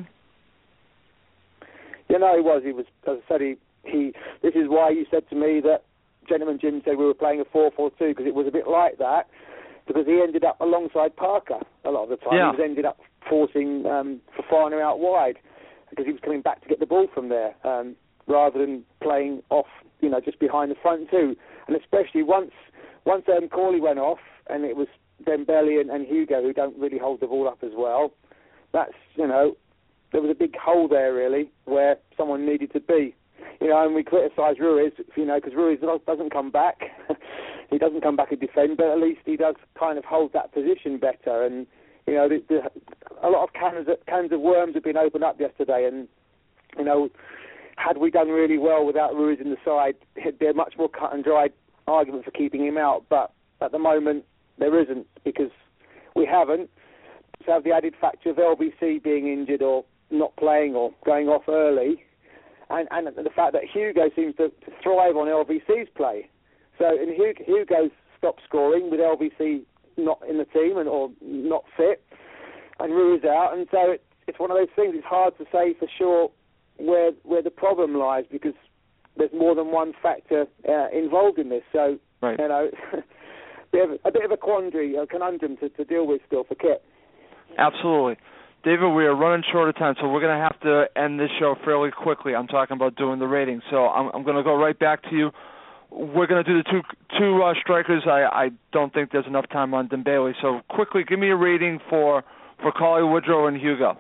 He was. He was, as I said, he. This is why you said to me that Gentleman Jim said we were playing a 4-4-2, because it was a bit like that, because he ended up alongside Parker a lot of the time. Yeah. He ended up forcing Fofana out wide, because he was coming back to get the ball from there, rather than playing off, just behind the front two. And especially once Corley went off, and it was Dembele and Hugo who don't really hold the ball up as well. That's, there was a big hole there, really, where someone needed to be. And we criticise Ruiz, because Ruiz doesn't come back. He doesn't come back and defend, but at least he does kind of hold that position better. And, a lot of cans of worms have been opened up yesterday, and, had we done really well without Ruiz in the side, it'd be a much more cut and dried argument for keeping him out. But at the moment, there isn't, because we haven't. To have the added factor of LVC being injured or not playing or going off early, and the fact that Hugo seems to thrive on LVC's play. So and Hugo's stopped scoring with LVC not in the team or not fit, and Ruiz out, and so it's one of those things. It's hard to say for sure where the problem lies, because there's more than one factor involved in this. So right. A bit of a quandary, a conundrum to deal with still for Kit. Absolutely. David, we are running short of time, so we're going to have to end this show fairly quickly. I'm talking about doing the ratings, so I'm going to go right back to you. We're going to do the two strikers. I don't think there's enough time on Dembele, so quickly, give me a rating for Cauley, Woodrow, and Hugo.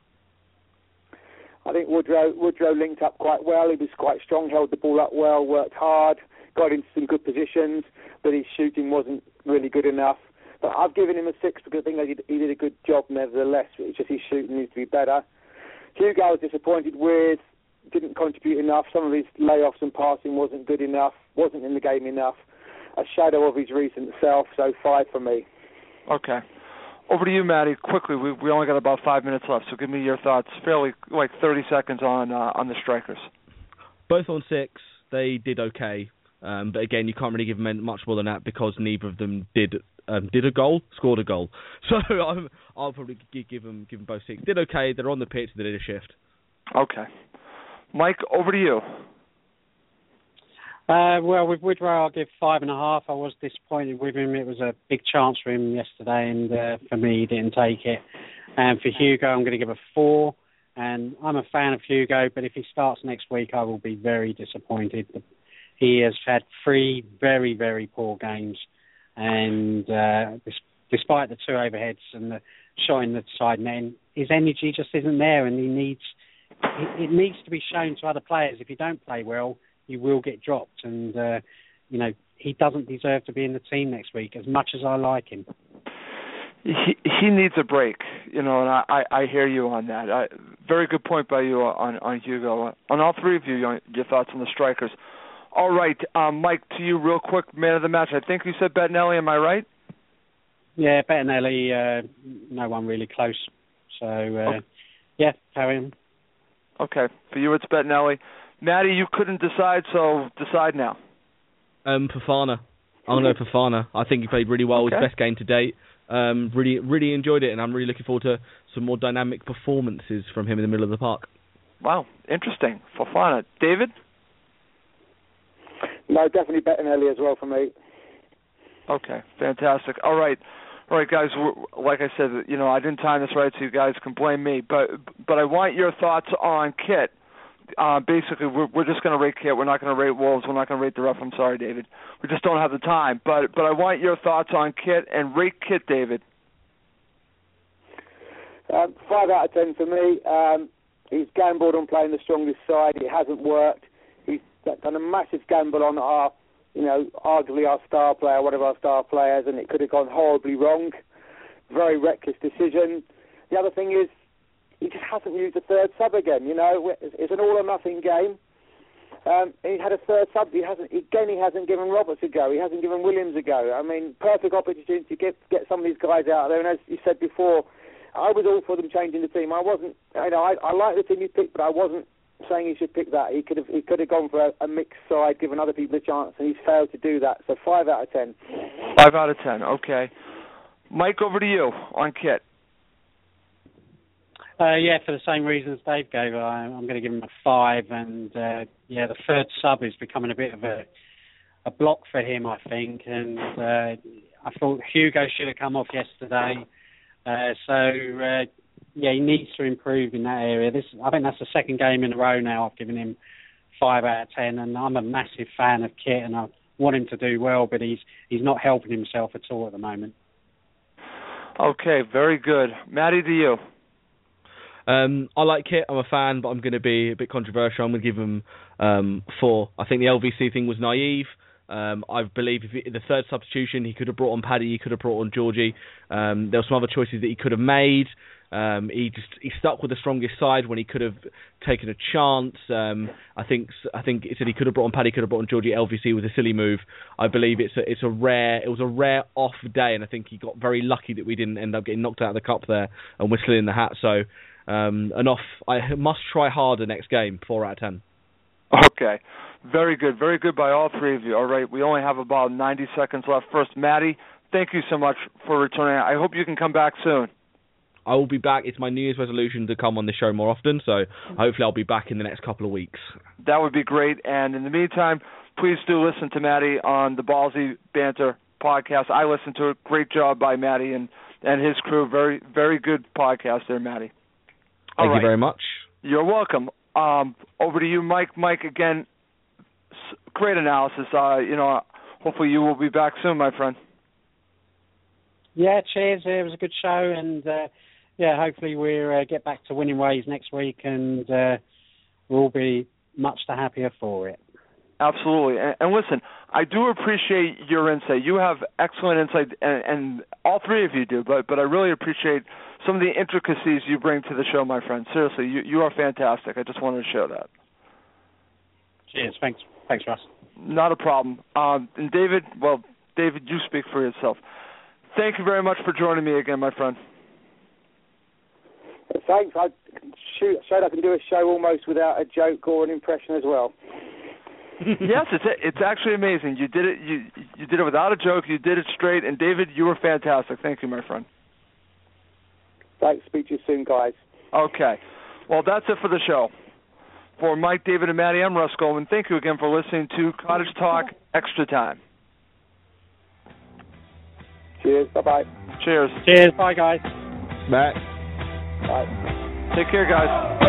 I think Woodrow linked up quite well. He was quite strong, held the ball up well, worked hard, got into some good positions, but his shooting wasn't really good enough. But I've given him a 6 because I think he did a good job nevertheless. It's just his shooting needs to be better. Hugo I was disappointed with, didn't contribute enough. Some of his layoffs and passing wasn't good enough, wasn't in the game enough. A shadow of his recent self, so 5 for me. Okay. Over to you, Matty. Quickly, we only got about 5 minutes left, so give me your thoughts. Fairly, 30 seconds on the strikers. Both on 6. They did okay, but again, you can't really give them much more than that, because neither of them did a goal, scored a goal. So I'll probably give them both 6. Did okay. They're on the pitch. They did a shift. Okay, Mike. Over to you. Well, with Woodrow, I'll give 5.5. I was disappointed with him. It was a big chance for him yesterday, and for me, he didn't take it. And for Hugo, I'm going to give a 4. And I'm a fan of Hugo, but if he starts next week, I will be very disappointed. He has had 3 very, very poor games, and despite the 2 overheads and the shot in the side net, his energy just isn't there, and it needs to be shown to other players. If you don't play well, you will get dropped, and he doesn't deserve to be in the team next week, as much as I like him. He needs a break, and I hear you on that. Very good point by you on Hugo. On all 3 of you, your thoughts on the strikers. All right, Mike, to you real quick, man of the match. I think you said Bettinelli, am I right? Yeah, Bettinelli, no one really close. So, yeah, carry on. Okay, for you it's Bettinelli. Matty, you couldn't decide, so decide now. Fofana. I'm going to go Fofana. I think he played really well. His best game to date. Really, really enjoyed it, and I'm really looking forward to some more dynamic performances from him in the middle of the park. Wow, interesting. Fofana. David? No, definitely Bettinelli as well for me. Okay, fantastic. All right, guys. Like I said, I didn't time this right, so you guys can blame me. But I want your thoughts on Kit. Basically, we're just going to rate Kit. We're not going to rate Wolves. We're not going to rate the ref. I'm sorry, David. We just don't have the time. But I want your thoughts on Kit and rate Kit, David. 5 out of 10 for me. He's gambled on playing the strongest side. It hasn't worked. He's done a massive gamble on arguably our star player, one of our star players, and it could have gone horribly wrong. Very reckless decision. The other thing is, he just hasn't used a 3rd sub again. It's an all or nothing game. He had a 3rd sub. He hasn't given Roberts a go. He hasn't given Williams a go. I mean, perfect opportunity to get some of these guys out there. And as you said before, I was all for them changing the team. I wasn't. I like the team he picked, but I wasn't saying he should pick that. He could have gone for a mixed side, given other people a chance, and he's failed to do that. So 5 out of 10. 5 out of 10. Okay, Mike, over to you on Kit. Yeah, for the same reasons Dave gave, I'm going to give him a 5. And the 3rd sub is becoming a bit of a block for him, I think. And I thought Hugo should have come off yesterday. He needs to improve in that area. I think that's the 2nd game in a row now I've given him 5 out of 10. And I'm a massive fan of Kit, and I want him to do well, but he's not helping himself at all at the moment. Okay, very good. Matty, to you. I like Kit. I'm a fan, but I'm going to be a bit controversial. I'm going to give him 4. I think the LVC thing was naive. I believe the 3rd substitution, he could have brought on Paddy, he could have brought on Georgie. There were some other choices that he could have made. He stuck with the strongest side when he could have taken a chance. I think it said he could have brought on Paddy, could have brought on Georgie. LVC was a silly move. I believe it was a rare off day, and I think he got very lucky that we didn't end up getting knocked out of the cup there and whistling in the hat. So I must try harder next game. 4 out of 10. Okay, very good by all 3 of you. All right, we only have about 90 seconds left. First, Matty, thank you so much for returning. I hope you can come back soon. I will be back. It's my New Year's resolution to come on the show more often, so hopefully I'll be back in the next couple of weeks. That would be great, and in the meantime, please do listen to Matty on the Ballsy Banter podcast. I listen to it. Great job by Matty and his crew. Very, very good podcast there, Matty. Thank you very much. You're welcome. Over to you, Mike. Mike, again, great analysis. Hopefully you will be back soon, my friend. Yeah, cheers. It was a good show, and hopefully we'll get back to winning ways next week, and we'll be much the happier for it. Absolutely. And listen, I do appreciate your insight. You have excellent insight, and all 3 of you do, but I really appreciate some of the intricacies you bring to the show, my friend. Seriously, you are fantastic. I just wanted to show that. Cheers. Thanks, Russ. Not a problem. And David, you speak for yourself. Thank you very much for joining me again, my friend. Thanks. I can do a show almost without a joke or an impression as well. Yes, it's actually amazing. You did it. You did it without a joke. You did it straight. And David, you were fantastic. Thank you, my friend. Thanks. Speak to you soon, guys. Okay. Well, that's it for the show. For Mike, David, and Maddie, I'm Russ Goldman. Thank you again for listening to Cottage Talk Extra Time. Cheers. Bye-bye. Cheers. Cheers. Bye, guys. Bye. Bye. Take care, guys.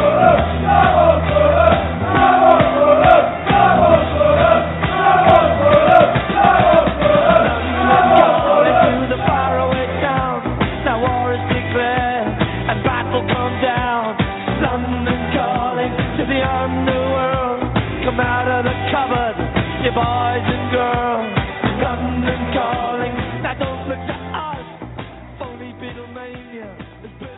Come out of the cupboard, you boys and girls. London calling, now don't look to us. Phony Beatlemania is